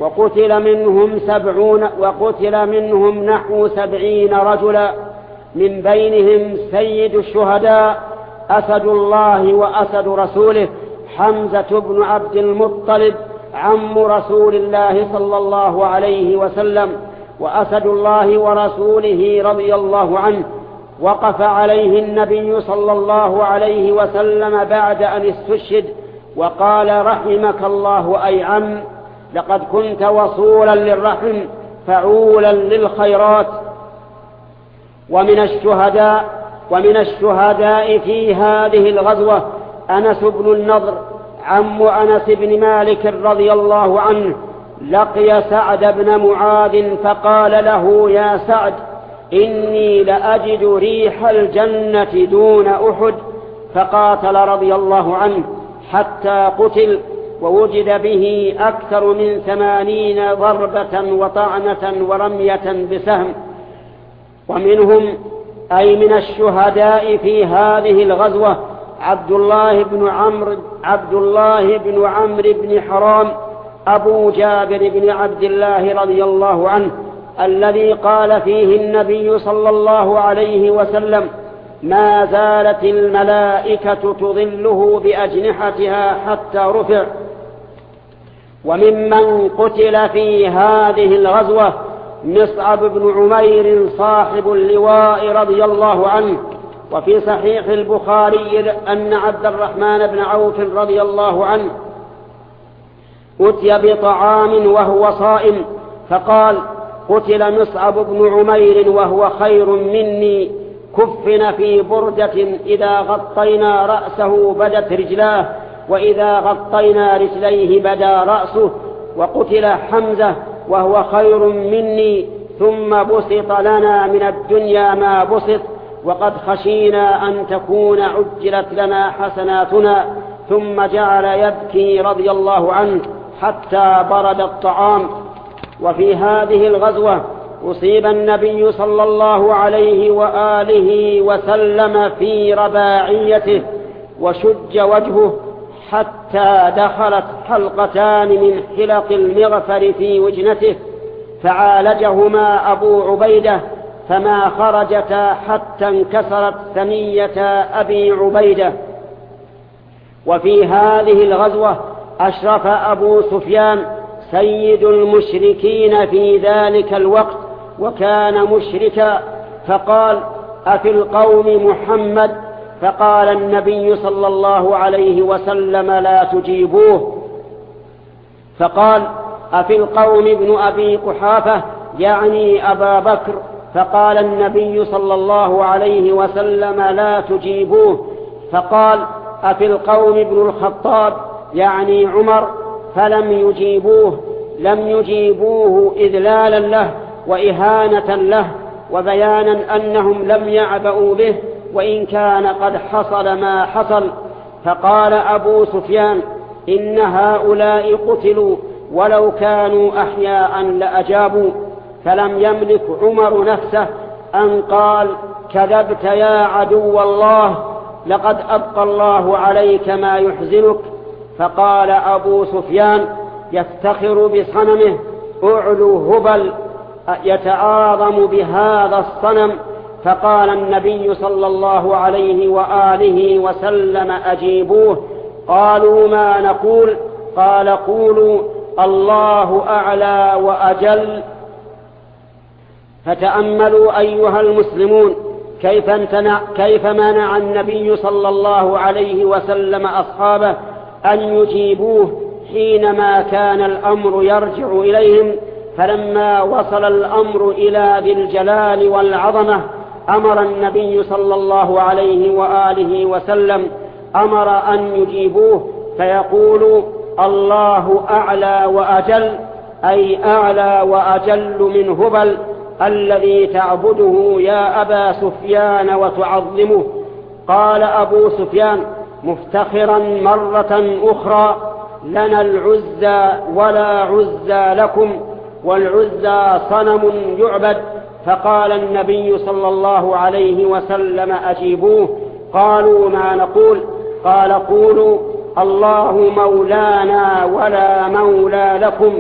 وقتل منهم نحو 70 رجلا، من بينهم سيد الشهداء أسد الله وأسد رسوله حمزة بن عبد المطلب عم رسول الله صلى الله عليه وسلم، وأسد الله ورسوله رضي الله عنه. وقف عليه النبي صلى الله عليه وسلم بعد أن استشهد وقال رحمك الله أي عم، لقد كنت وصولا للرحم فعولا للخيرات. ومن الشهداء في هذه الغزوة أنس بن النضر عم أنس بن مالك رضي الله عنه، لقي سعد بن معاذ فقال له يا سعد إني لأجد ريح الجنة دون أحد، فقاتل رضي الله عنه حتى قتل، ووجد به أكثر من 80 ضربة وطعنة ورمية بسهم. ومنهم أي من الشهداء في هذه الغزوة عبد الله بن عمرو بن حرام أبو جابر بن عبد الله رضي الله عنه، الذي قال فيه النبي صلى الله عليه وسلم ما زالت الملائكة تظله بأجنحتها حتى رفع. وممن قتل في هذه الغزوة مصعب بن عمير صاحب اللواء رضي الله عنه. وفي صحيح البخاري أن عبد الرحمن بن عوف رضي الله عنه أتي بطعام وهو صائم فقال قتل مصعب بن عمير وهو خير مني، كفن في بردة إذا غطينا رأسه بدت رجلاه، وإذا غطينا رجليه بدا رأسه. وقتل حمزة وهو خير مني، ثم بسط لنا من الدنيا ما بسط، وقد خشينا أن تكون عجلت لنا حسناتنا. ثم جعل يبكي رضي الله عنه حتى برد الطعام. وفي هذه الغزوة أصيب النبي صلى الله عليه وآله وسلم في رباعيته وشج وجهه حتى دخلت حلقتان من حلق المغفر في وجنته، فعالجهما أبو عبيدة فما خرجتا حتى انكسرت ثنية أبي عبيدة. وفي هذه الغزوة أشرف أبو سفيان سيد المشركين في ذلك الوقت وكان مشركا، فقال أفي القوم محمد؟ فقال النبي صلى الله عليه وسلم لا تجيبوه. فقال أفي القوم ابن أبي قحافة يعني أبا بكر؟ فقال النبي صلى الله عليه وسلم لا تجيبوه. فقال أفي القوم ابن الخطاب يعني عمر؟ فلم يجيبوه، لم يجيبوه إذلالا له وإهانة له وبيانا أنهم لم يعبأوا به وإن كان قد حصل ما حصل. فقال أبو سفيان إن هؤلاء قتلوا ولو كانوا أحياء لأجابوا. فلم يملك عمر نفسه أن قال كذبت يا عدو الله، لقد أبقى الله عليك ما يحزنك. فقال أبو سفيان يفتخر بصنمه: أعلو هبل يتعاظم بهذا الصنم. فقال النبي صلى الله عليه وآله وسلم: أجيبوه. قالوا: ما نقول؟ قال: قولوا: الله أعلى وأجل. فتأملوا أيها المسلمون كيف منع النبي صلى الله عليه وسلم أصحابه أن يجيبوه حينما كان الأمر يرجع إليهم. فلما وصل الأمر إلى ذي الجلال والعظمة أمر النبي صلى الله عليه وآله وسلم أن يجيبوه فيقولوا: الله أعلى وأجل، أي أعلى وأجل من هبل الذي تعبده يا أبا سفيان وتعظمه. قال أبو سفيان مفتخرا مرة أخرى: لنا العزى ولا عزى لكم، والعزى صنم يعبد. فقال النبي صلى الله عليه وسلم: أجيبوه. قالوا: ما نقول؟ قال: قولوا: الله مولانا ولا مولى لكم.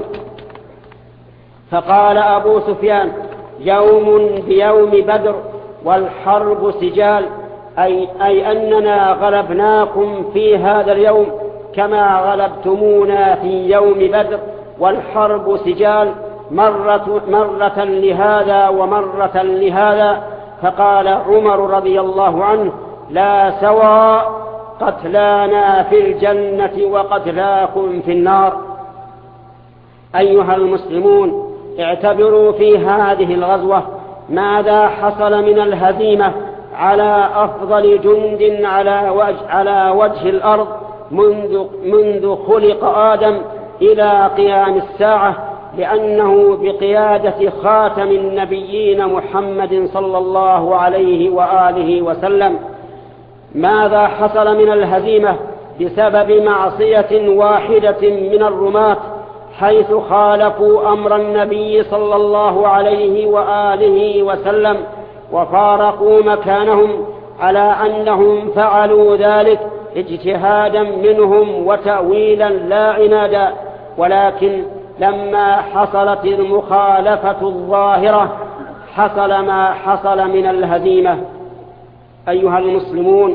فقال أبو سفيان: يوم بيوم بدر والحرب سجال، أي أننا غلبناكم في هذا اليوم كما غلبتمونا في يوم بدر، والحرب سجال، مرة لهذا ومرة لهذا. فقال عمر رضي الله عنه: لا سواء، قتلانا في الجنة وقتلاكم في النار. أيها المسلمون، اعتبروا في هذه الغزوة ماذا حصل من الهزيمة على أفضل جند على وجه الأرض منذ خلق آدم إلى قيام الساعة، لأنه بقيادة خاتم النبيين محمد صلى الله عليه وآله وسلم. ماذا حصل من الهزيمة بسبب معصية واحدة من الرماة، حيث خالفوا أمر النبي صلى الله عليه وآله وسلم وفارقوا مكانهم، على أنهم فعلوا ذلك اجتهادا منهم وتأويلا لا عنادا. ولكن لما حصلت المخالفة الظاهرة حصل ما حصل من الهزيمة. أيها المسلمون،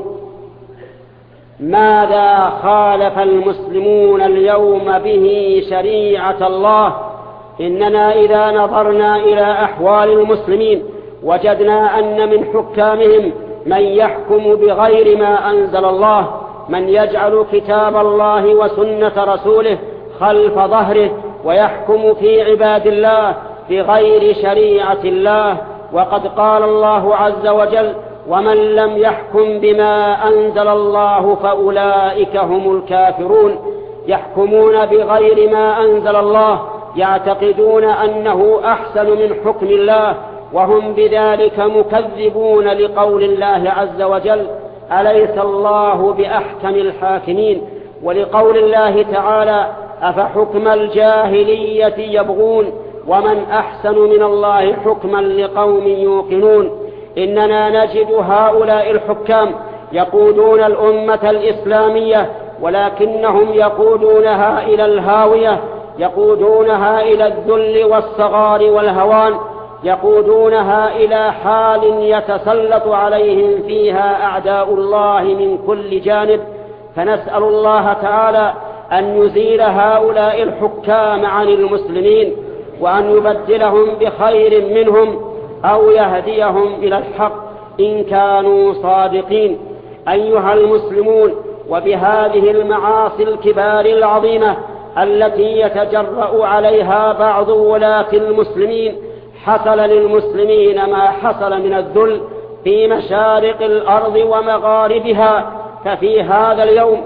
ماذا خالف المسلمون اليوم به شريعة الله؟ إننا إذا نظرنا إلى أحوال المسلمين وجدنا أن من حكامهم من يحكم بغير ما أنزل الله، من يجعل كتاب الله وسنة رسوله خلف ظهره ويحكم في عباد الله بغير شريعة الله. وقد قال الله عز وجل: ومن لم يحكم بما أنزل الله فأولئك هم الكافرون. يحكمون بغير ما أنزل الله، يعتقدون أنه أحسن من حكم الله، وهم بذلك مكذبون لقول الله عز وجل: أليس الله بأحكم الحاكمين؟ ولقول الله تعالى: أفحكم الجاهلية يبغون ومن أحسن من الله حكما لقوم يوقنون. إننا نجد هؤلاء الحكام يقودون الأمة الإسلامية، ولكنهم يقودونها إلى الهاوية، يقودونها إلى الذل والصغار والهوان، يقودونها إلى حال يتسلط عليهم فيها أعداء الله من كل جانب. فنسأل الله تعالى أن يزيل هؤلاء الحكام عن المسلمين، وأن يبدلهم بخير منهم، أو يهديهم إلى الحق إن كانوا صادقين. أيها المسلمون، وبهذه المعاصي الكبار العظيمة التي يتجرأ عليها بعض ولاة المسلمين حصل للمسلمين ما حصل من الذل في مشارق الأرض ومغاربها. ففي هذا اليوم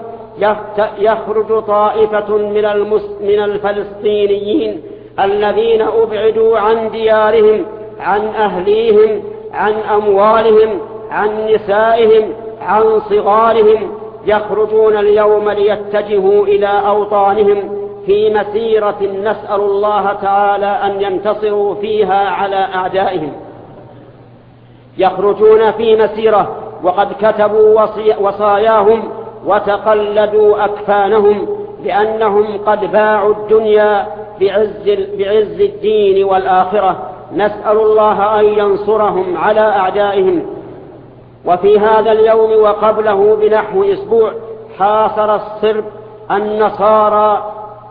يخرج طائفة من الفلسطينيين الذين أبعدوا عن ديارهم، عن أهليهم، عن أموالهم، عن نسائهم، عن صغارهم، يخرجون اليوم ليتجهوا إلى أوطانهم في مسيرة نسأل الله تعالى أن ينتصروا فيها على أعدائهم. يخرجون في مسيرة وقد كتبوا وصاياهم وتقلدوا أكفانهم، لأنهم قد باعوا الدنيا بعز الدين والآخرة. نسأل الله أن ينصرهم على أعدائهم. وفي هذا اليوم وقبله بنحو أسبوع حاصر الصرب النصارى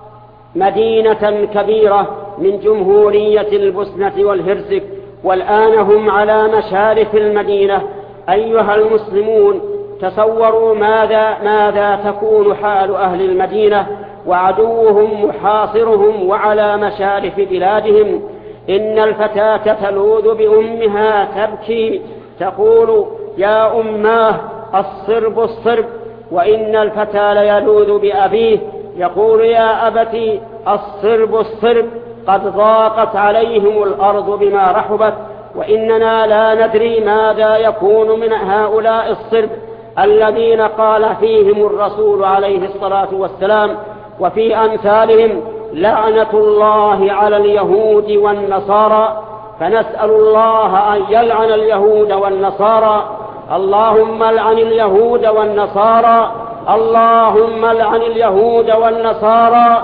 مدينة كبيرة من جمهورية البوسنة والهرسك، والآن هم على مشارف المدينة. أيها المسلمون، تصوروا ماذا تكون حال أهل المدينة وعدوهم محاصرهم وعلى مشارف بلادهم. إن الفتاة تلوذ بأمها تبكي تقول: يا أماه الصرب الصرب. وإن الفتى ليلوذ بأبيه يقول: يا أبتي الصرب الصرب. قد ضاقت عليهم الأرض بما رحبت، وإننا لا ندري ماذا يكون من هؤلاء الصرب الذين قال فيهم الرسول عليه الصلاة والسلام وفي أمثالهم: لعنة الله على اليهود والنصارى. فنسأل الله أن يلعن اليهود والنصارى. اللهم لعن اليهود والنصارى، اللهم لعن اليهود والنصارى،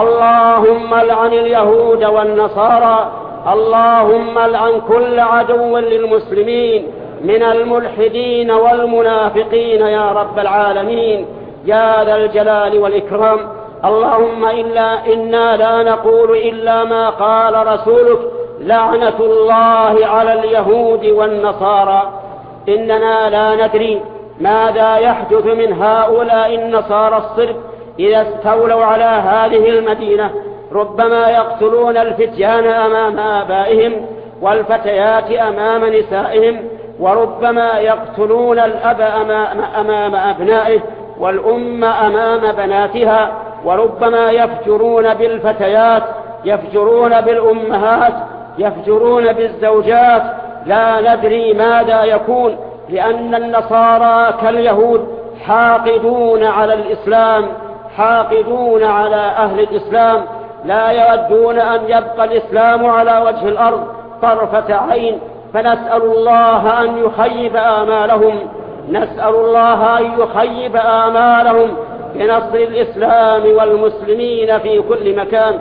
اللهم لعن اليهود والنصارى، اللهم لعن كل عدو للمسلمين من الملحدين والمنافقين يا رب العالمين يا ذا الجلال والإكرام. اللهم إنا لا نقول إلا ما قال رسولك: لعنة الله على اليهود والنصارى. إننا لا ندري ماذا يحدث من هؤلاء النصارى الصرب إذا استولوا على هذه المدينة. ربما يقتلون الفتيان أمام آبائهم والفتيات أمام نسائهم، وربما يقتلون الأب أمام أبنائه والأم أمام بناتها، وربما يفجرون بالفتيات، يفجرون بالأمهات، يفجرون بالزوجات. لا ندري ماذا يكون، لأن النصارى كاليهود حاقدون على الإسلام، حاقدون على أهل الإسلام، لا يودون أن يبقى الإسلام على وجه الأرض طرفة عين. فنسأل الله أن يخيب آمالهم، نسأل الله أن يخيب آمالهم بنصر الإسلام والمسلمين في كل مكان.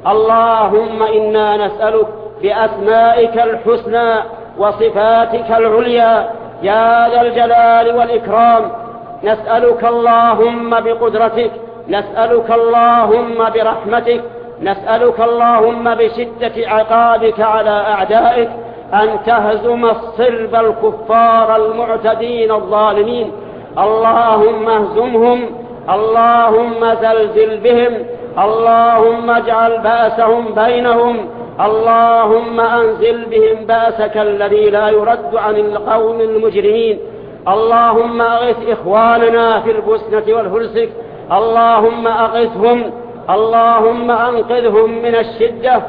اللهم إنا نسألك بأسمائك الحسنى وصفاتك العليا يا ذا الجلال والإكرام، نسألك اللهم بقدرتك، نسألك اللهم برحمتك، نسألك اللهم بشدة عقابك على أعدائك أن تهزم الصرب الكفار المعتدين الظالمين. اللهم اهزمهم، اللهم زلزل بهم، اللهم اجعل بأسهم بينهم، اللهم أنزل بهم بأسك الذي لا يرد عن القوم المجرمين. اللهم أغث إخواننا في البوسنة والهرسك، اللهم أغثهم، اللهم أنقذهم من الشدة،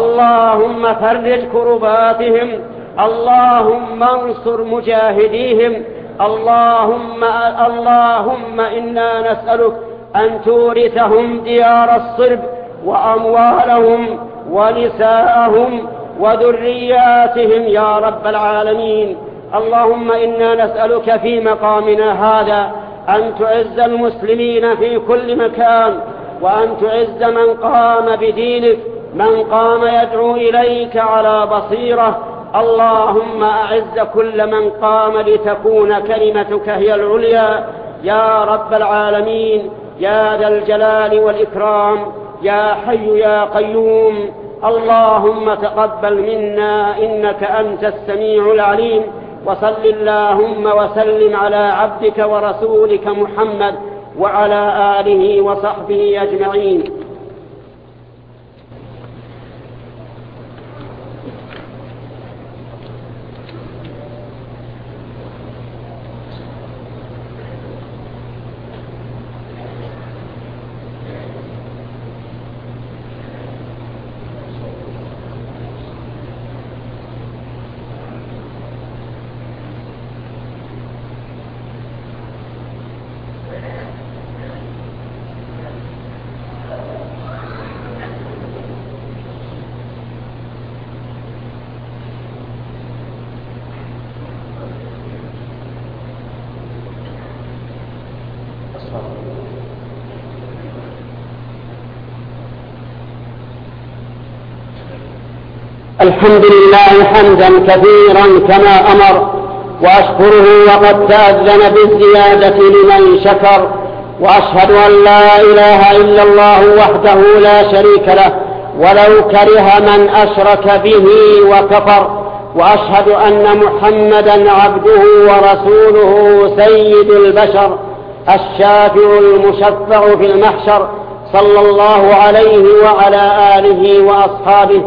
اللهم فرج كرباتهم، اللهم انصر مجاهديهم. اللهم إنا نسألك أن تورثهم ديار الصرب وأموالهم ونساءهم وذرياتهم يا رب العالمين. اللهم إنا نسألك في مقامنا هذا أن تعز المسلمين في كل مكان، وأن تعز من قام بدينك، من قام يدعو إليك على بصيرة. اللهم أعز كل من قام لتكون كلمتك هي العليا يا رب العالمين يا ذا الجلال والإكرام يا حي يا قيوم. اللهم تقبل منا إنك أنت السميع العليم. وصل اللهم وسلم على عبدك ورسولك محمد وعلى آله وصحبه أجمعين. الحمد لله حمدا كثيرا كما أمر، وأشكره وقد تأذن بالزيادة لمن شكر، وأشهد أن لا إله إلا الله وحده لا شريك له ولو كره من أشرك به وكفر، وأشهد أن محمدا عبده ورسوله سيد البشر الشافع المشفع في المحشر، صلى الله عليه وعلى آله وأصحابه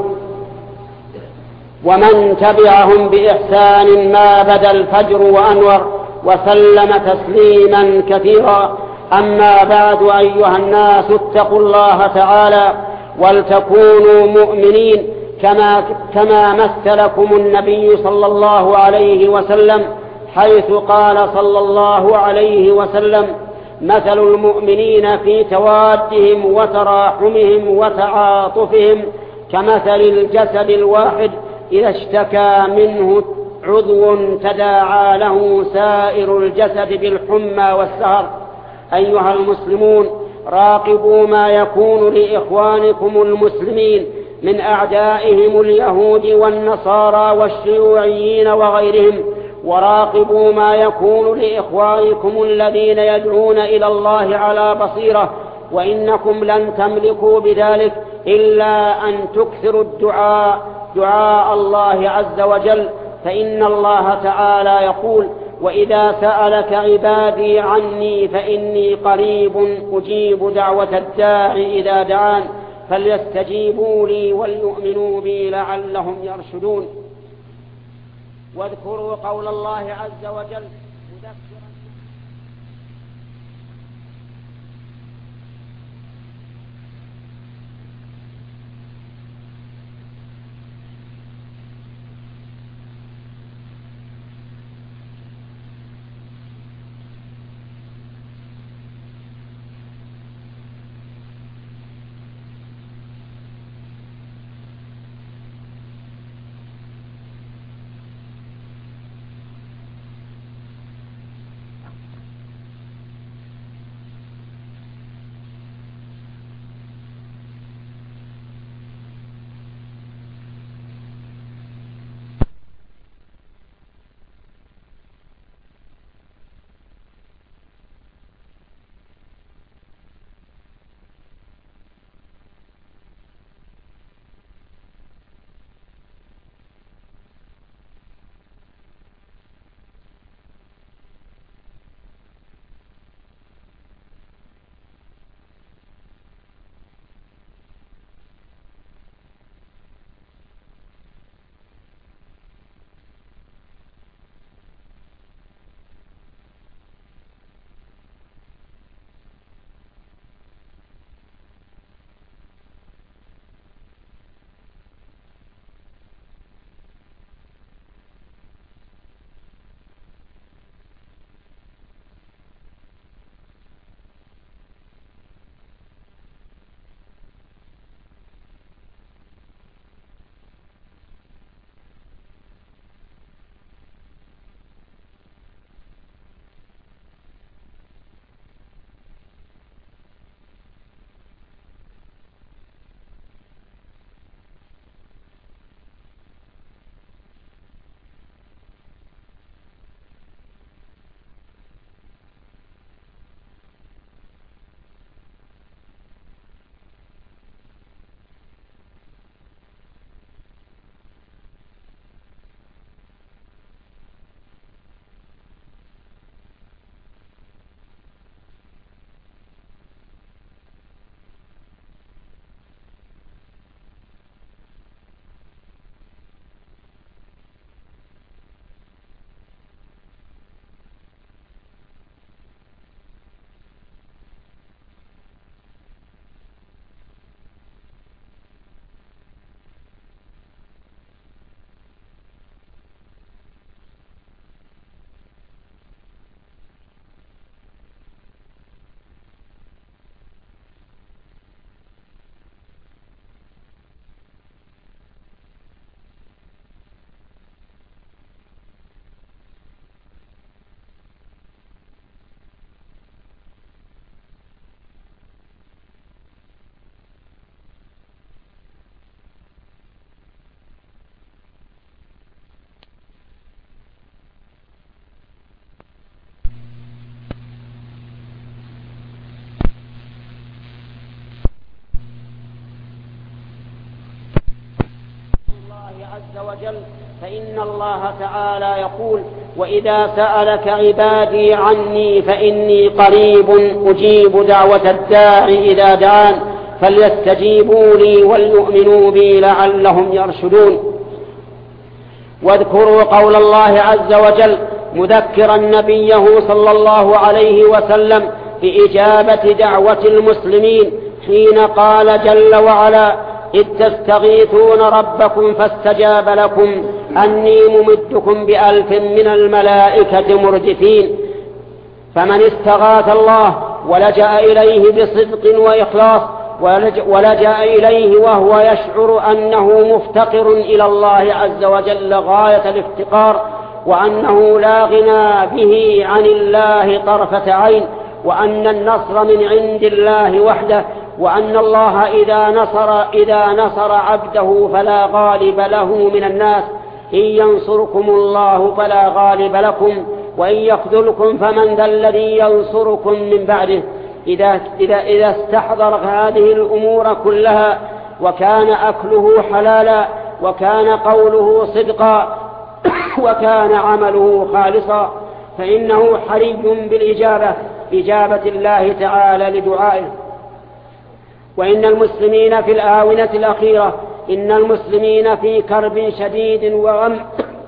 ومن تبعهم بإحسان ما بدا الفجر وأنور، وسلم تسليما كثيرا. أما بعد، أيها الناس اتقوا الله تعالى ولتكونوا مؤمنين كما مثلكم النبي صلى الله عليه وسلم، حيث قال صلى الله عليه وسلم: مثل المؤمنين في توادهم وتراحمهم وتعاطفهم كمثل الجسد الواحد إذا اشتكى منه عضو تداعى له سائر الجسد بالحمى والسهر. أيها المسلمون، راقبوا ما يكون لإخوانكم المسلمين من أعدائهم اليهود والنصارى والشيوعيين وغيرهم، وراقبوا ما يكون لإخوانكم الذين يدعون إلى الله على بصيرة، وإنكم لن تملكوا بذلك إلا أن تكثروا دعاء الله عز وجل، فإن الله تعالى يقول: وإذا سألك عبادي عني فإني قريب أجيب دعوة الداع إذا دعان فليستجيبوا لي وليؤمنوا بي لعلهم يرشدون. واذكروا قول الله عز وجل مذكرا عز وجل، فإن الله تعالى يقول: وإذا سألك عبادي عني فإني قريب أجيب دعوة الداع إذا دعان فليستجيبوا لي وليؤمنوا بي لعلهم يرشدون. واذكروا قول الله عز وجل مذكرا نبيه صلى الله عليه وسلم بإجابة دعوة المسلمين حين قال جل وعلا: إذ تستغيثون ربكم فاستجاب لكم أني ممدكم ب1000 من الملائكة مردفين. فمن استغاث الله ولجأ إليه بصدق وإخلاص ولجأ إليه وهو يشعر أنه مفتقر إلى الله عز وجل غاية الافتقار، وأنه لا غنى به عن الله طرفة عين، وأن النصر من عند الله وحده، وأن الله إذا نصر عبده فلا غالب له من الناس، إن ينصركم الله فلا غالب لكم وإن يخذلكم فمن ذا الذي ينصركم من بعده. إذا استحضر هذه الأمور كلها وكان أكله حلالا وكان قوله صدقا وكان عمله خالصا فإنه حري بإجابة الله تعالى لدعائه. وإن المسلمين في الآونة الأخيرة المسلمين في كرب شديد وغم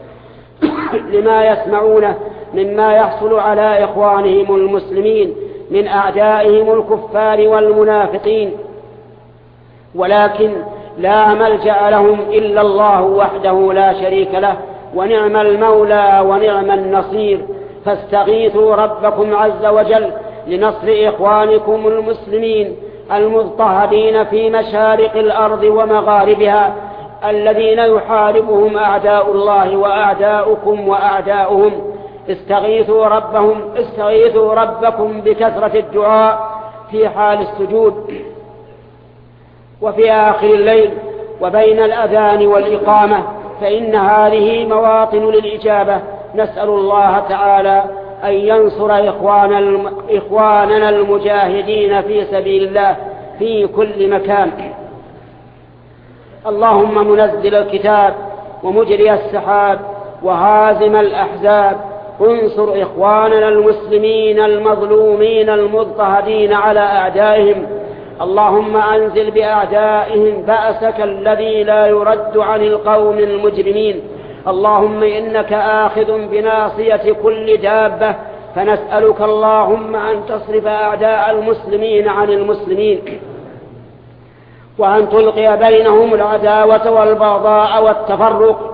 لما يسمعونه مما يحصل على إخوانهم المسلمين من أعدائهم الكفار والمنافقين، ولكن لا ملجأ لهم إلا الله وحده لا شريك له، ونعم المولى ونعم النصير. فاستغيثوا ربكم عز وجل لنصر إخوانكم المسلمين المضطهدين في مشارق الأرض ومغاربها، الذين يحاربهم أعداء الله وأعداؤكم وأعداؤهم. استغيثوا ربكم بكثرة الدعاء في حال السجود وفي آخر الليل وبين الأذان والإقامة، فإن هذه مواطن للإجابة. نسأل الله تعالى أن ينصر إخواننا المجاهدين في سبيل الله في كل مكان. اللهم منزل الكتاب ومجري السحاب وهازم الأحزاب، انصر إخواننا المسلمين المظلومين المضطهدين على أعدائهم. اللهم أنزل بأعدائهم بأسك الذي لا يرد عن القوم المجرمين. اللهم إنك آخذ بناصية كل دابة، فنسألك اللهم أن تصرف أعداء المسلمين عن المسلمين، وأن تلقي بينهم العداوة والبغضاء والتفرق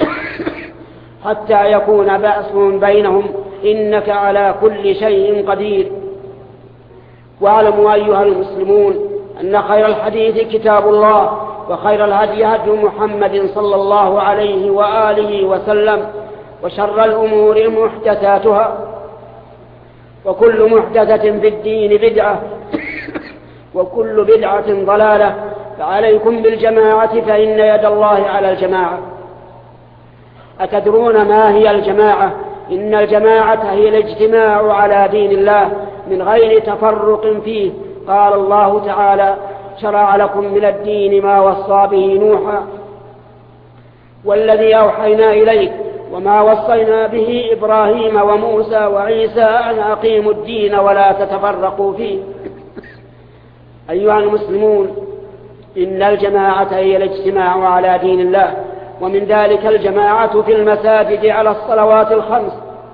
حتى يكون بأسهم بينهم، إنك على كل شيء قدير. واعلموا أيها المسلمون أن خير الحديث كتاب الله، وخير الهدي هدي محمد صلى الله عليه وآله وسلم، وشر الأمور محدثاتها، وكل محدثة في الدين بدعة، وكل بدعة ضلالة. فعليكم بالجماعة فإن يد الله على الجماعة. أتدرون ما هي الجماعة؟ إن الجماعة هي الاجتماع على دين الله من غير تفرق فيه. قال الله تعالى: شرع لكم من الدين ما وصى به نوحا والذي أوحينا إليك وما وصينا به إبراهيم وموسى وعيسى أن أقيموا الدين ولا تتفرقوا فيه. أيها المسلمون، إن الجماعة هي الاجتماع على دين الله، ومن ذلك الجماعة في المساجد على الصلوات الخمس.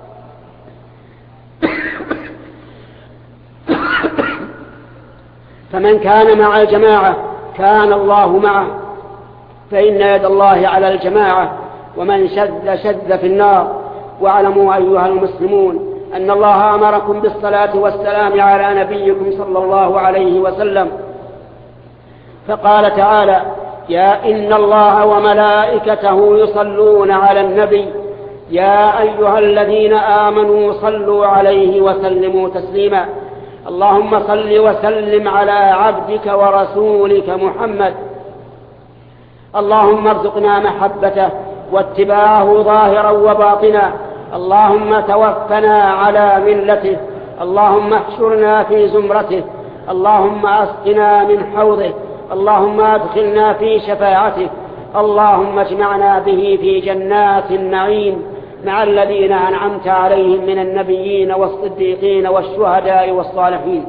فمن كان مع الجماعة كان الله معه، فإن يد الله على الجماعة، ومن شذ في النار. واعلموا أيها المسلمون أن الله أمركم بالصلاة والسلام على نبيكم صلى الله عليه وسلم، فقال تعالى: يا إن الله وملائكته يصلون على النبي يا أيها الذين آمنوا صلوا عليه وسلموا تسليما. اللهم صل وسلم على عبدك ورسولك محمد. اللهم ارزقنا محبته واتباعه ظاهرا وباطنا. اللهم توفنا على ملته. اللهم احشرنا في زمرته. اللهم اسقنا من حوضه. اللهم ادخلنا في شفاعته. اللهم اجمعنا به في جنات النعيم مع الذين أنعمت عليهم من النبيين والصديقين والشهداء والصالحين.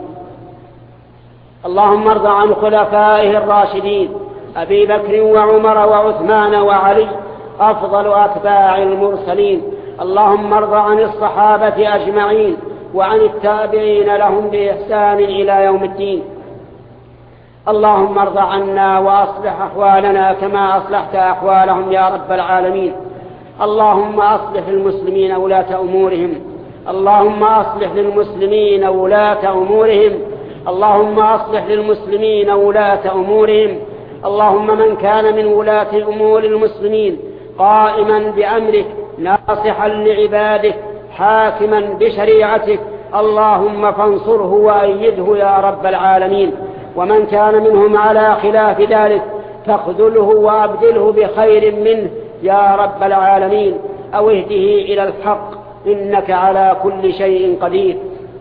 اللهم ارض عن خلفائه الراشدين أبي بكر وعمر وعثمان وعلي أفضل أتباع المرسلين. اللهم ارض عن الصحابة أجمعين وعن التابعين لهم بإحسان إلى يوم الدين. اللهم ارض عنا وأصلح أحوالنا كما أصلحت أحوالهم يا رب العالمين. اللهم أصلح للمسلمين ولاة أمورهم. اللهم أصلح للمسلمين ولاة أمورهم. اللهم أصلح للمسلمين ولاة أمورهم. اللهم من كان من ولاة أمور المسلمين قائما بأمرك ناصحا لعبادك حاكما بشريعتك اللهم فانصره وأيده يا رب العالمين. ومن كان منهم على خلاف ذلك فاخذله وأبدله بخير منه يا رب العالمين أو اهده إلى الحق إنك على كل شيء قدير.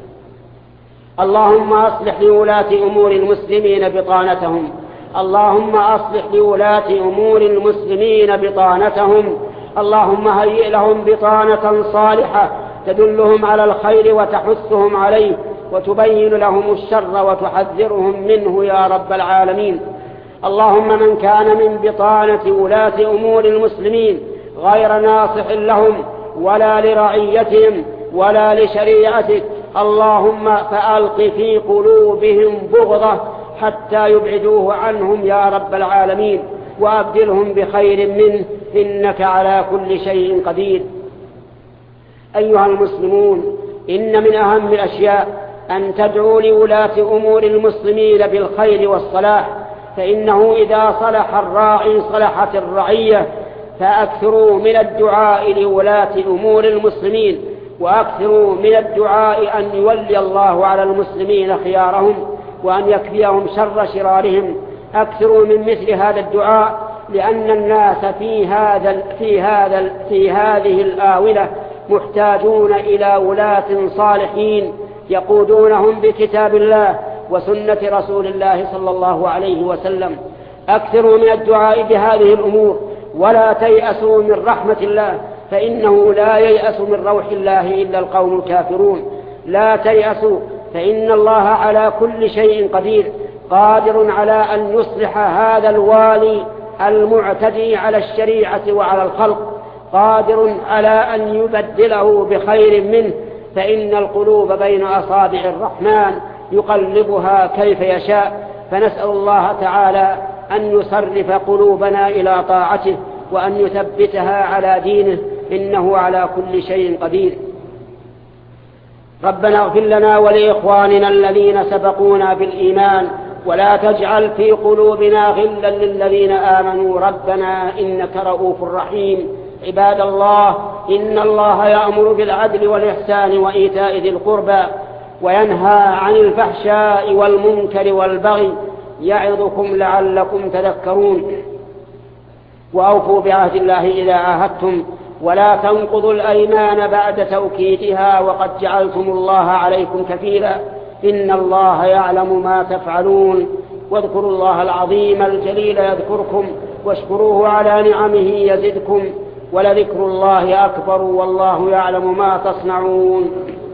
اللهم أصلح لولاة أمور المسلمين بطانتهم. اللهم أصلح لولاة أمور المسلمين بطانتهم. اللهم هيئ لهم بطانة صالحة تدلهم على الخير وتحثهم عليه وتبين لهم الشر وتحذرهم منه يا رب العالمين. اللهم من كان من بطانة ولاة أمور المسلمين غير ناصح لهم ولا لرعيتهم ولا لشريعتك اللهم فألق في قلوبهم بغضة حتى يبعدوه عنهم يا رب العالمين وأبدلهم بخير منه إنك على كل شيء قدير. أيها المسلمون، إن من أهم الأشياء أن تدعوا لولاة أمور المسلمين بالخير والصلاح، فإنه إذا صلح الراعي صلحت الرعية. فأكثروا من الدعاء لولاة أمور المسلمين، وأكثروا من الدعاء أن يولي الله على المسلمين خيارهم وأن يكفيهم شر شرارهم. أكثروا من مثل هذا الدعاء، لأن الناس في هذه الآونة محتاجون إلى ولاة صالحين يقودونهم بكتاب الله وسنة رسول الله صلى الله عليه وسلم. أكثروا من الدعاء بهذه الأمور، ولا تيأسوا من رحمة الله، فإنه لا ييأس من روح الله إلا القوم الكافرون. لا تيأسوا، فإن الله على كل شيء قدير، قادر على أن يصلح هذا الوالي المعتدي على الشريعة وعلى الخلق، قادر على أن يبدله بخير منه، فإن القلوب بين أصابع الرحمن يقلبها كيف يشاء. فنسأل الله تعالى أن يصرف قلوبنا إلى طاعته وأن يثبتها على دينه، إنه على كل شيء قدير. ربنا اغفر لنا ولإخواننا الذين سبقونا بالإيمان، ولا تجعل في قلوبنا غلا للذين آمنوا ربنا إنك رؤوف رحيم. عباد الله، إن الله يأمر بالعدل والإحسان وإيتاء ذي القربى وينهى عن الفحشاء والمنكر والبغي يعظكم لعلكم تذكرون. وأوفوا بعهد الله إذا عاهدتم، ولا تنقضوا الأيمان بعد توكيدها وقد جعلتم الله عليكم كفيلا، إن الله يعلم ما تفعلون. واذكروا الله العظيم الجليل يذكركم، واشكروه على نعمه يزدكم، ولذكر الله أكبر والله يعلم ما تصنعون.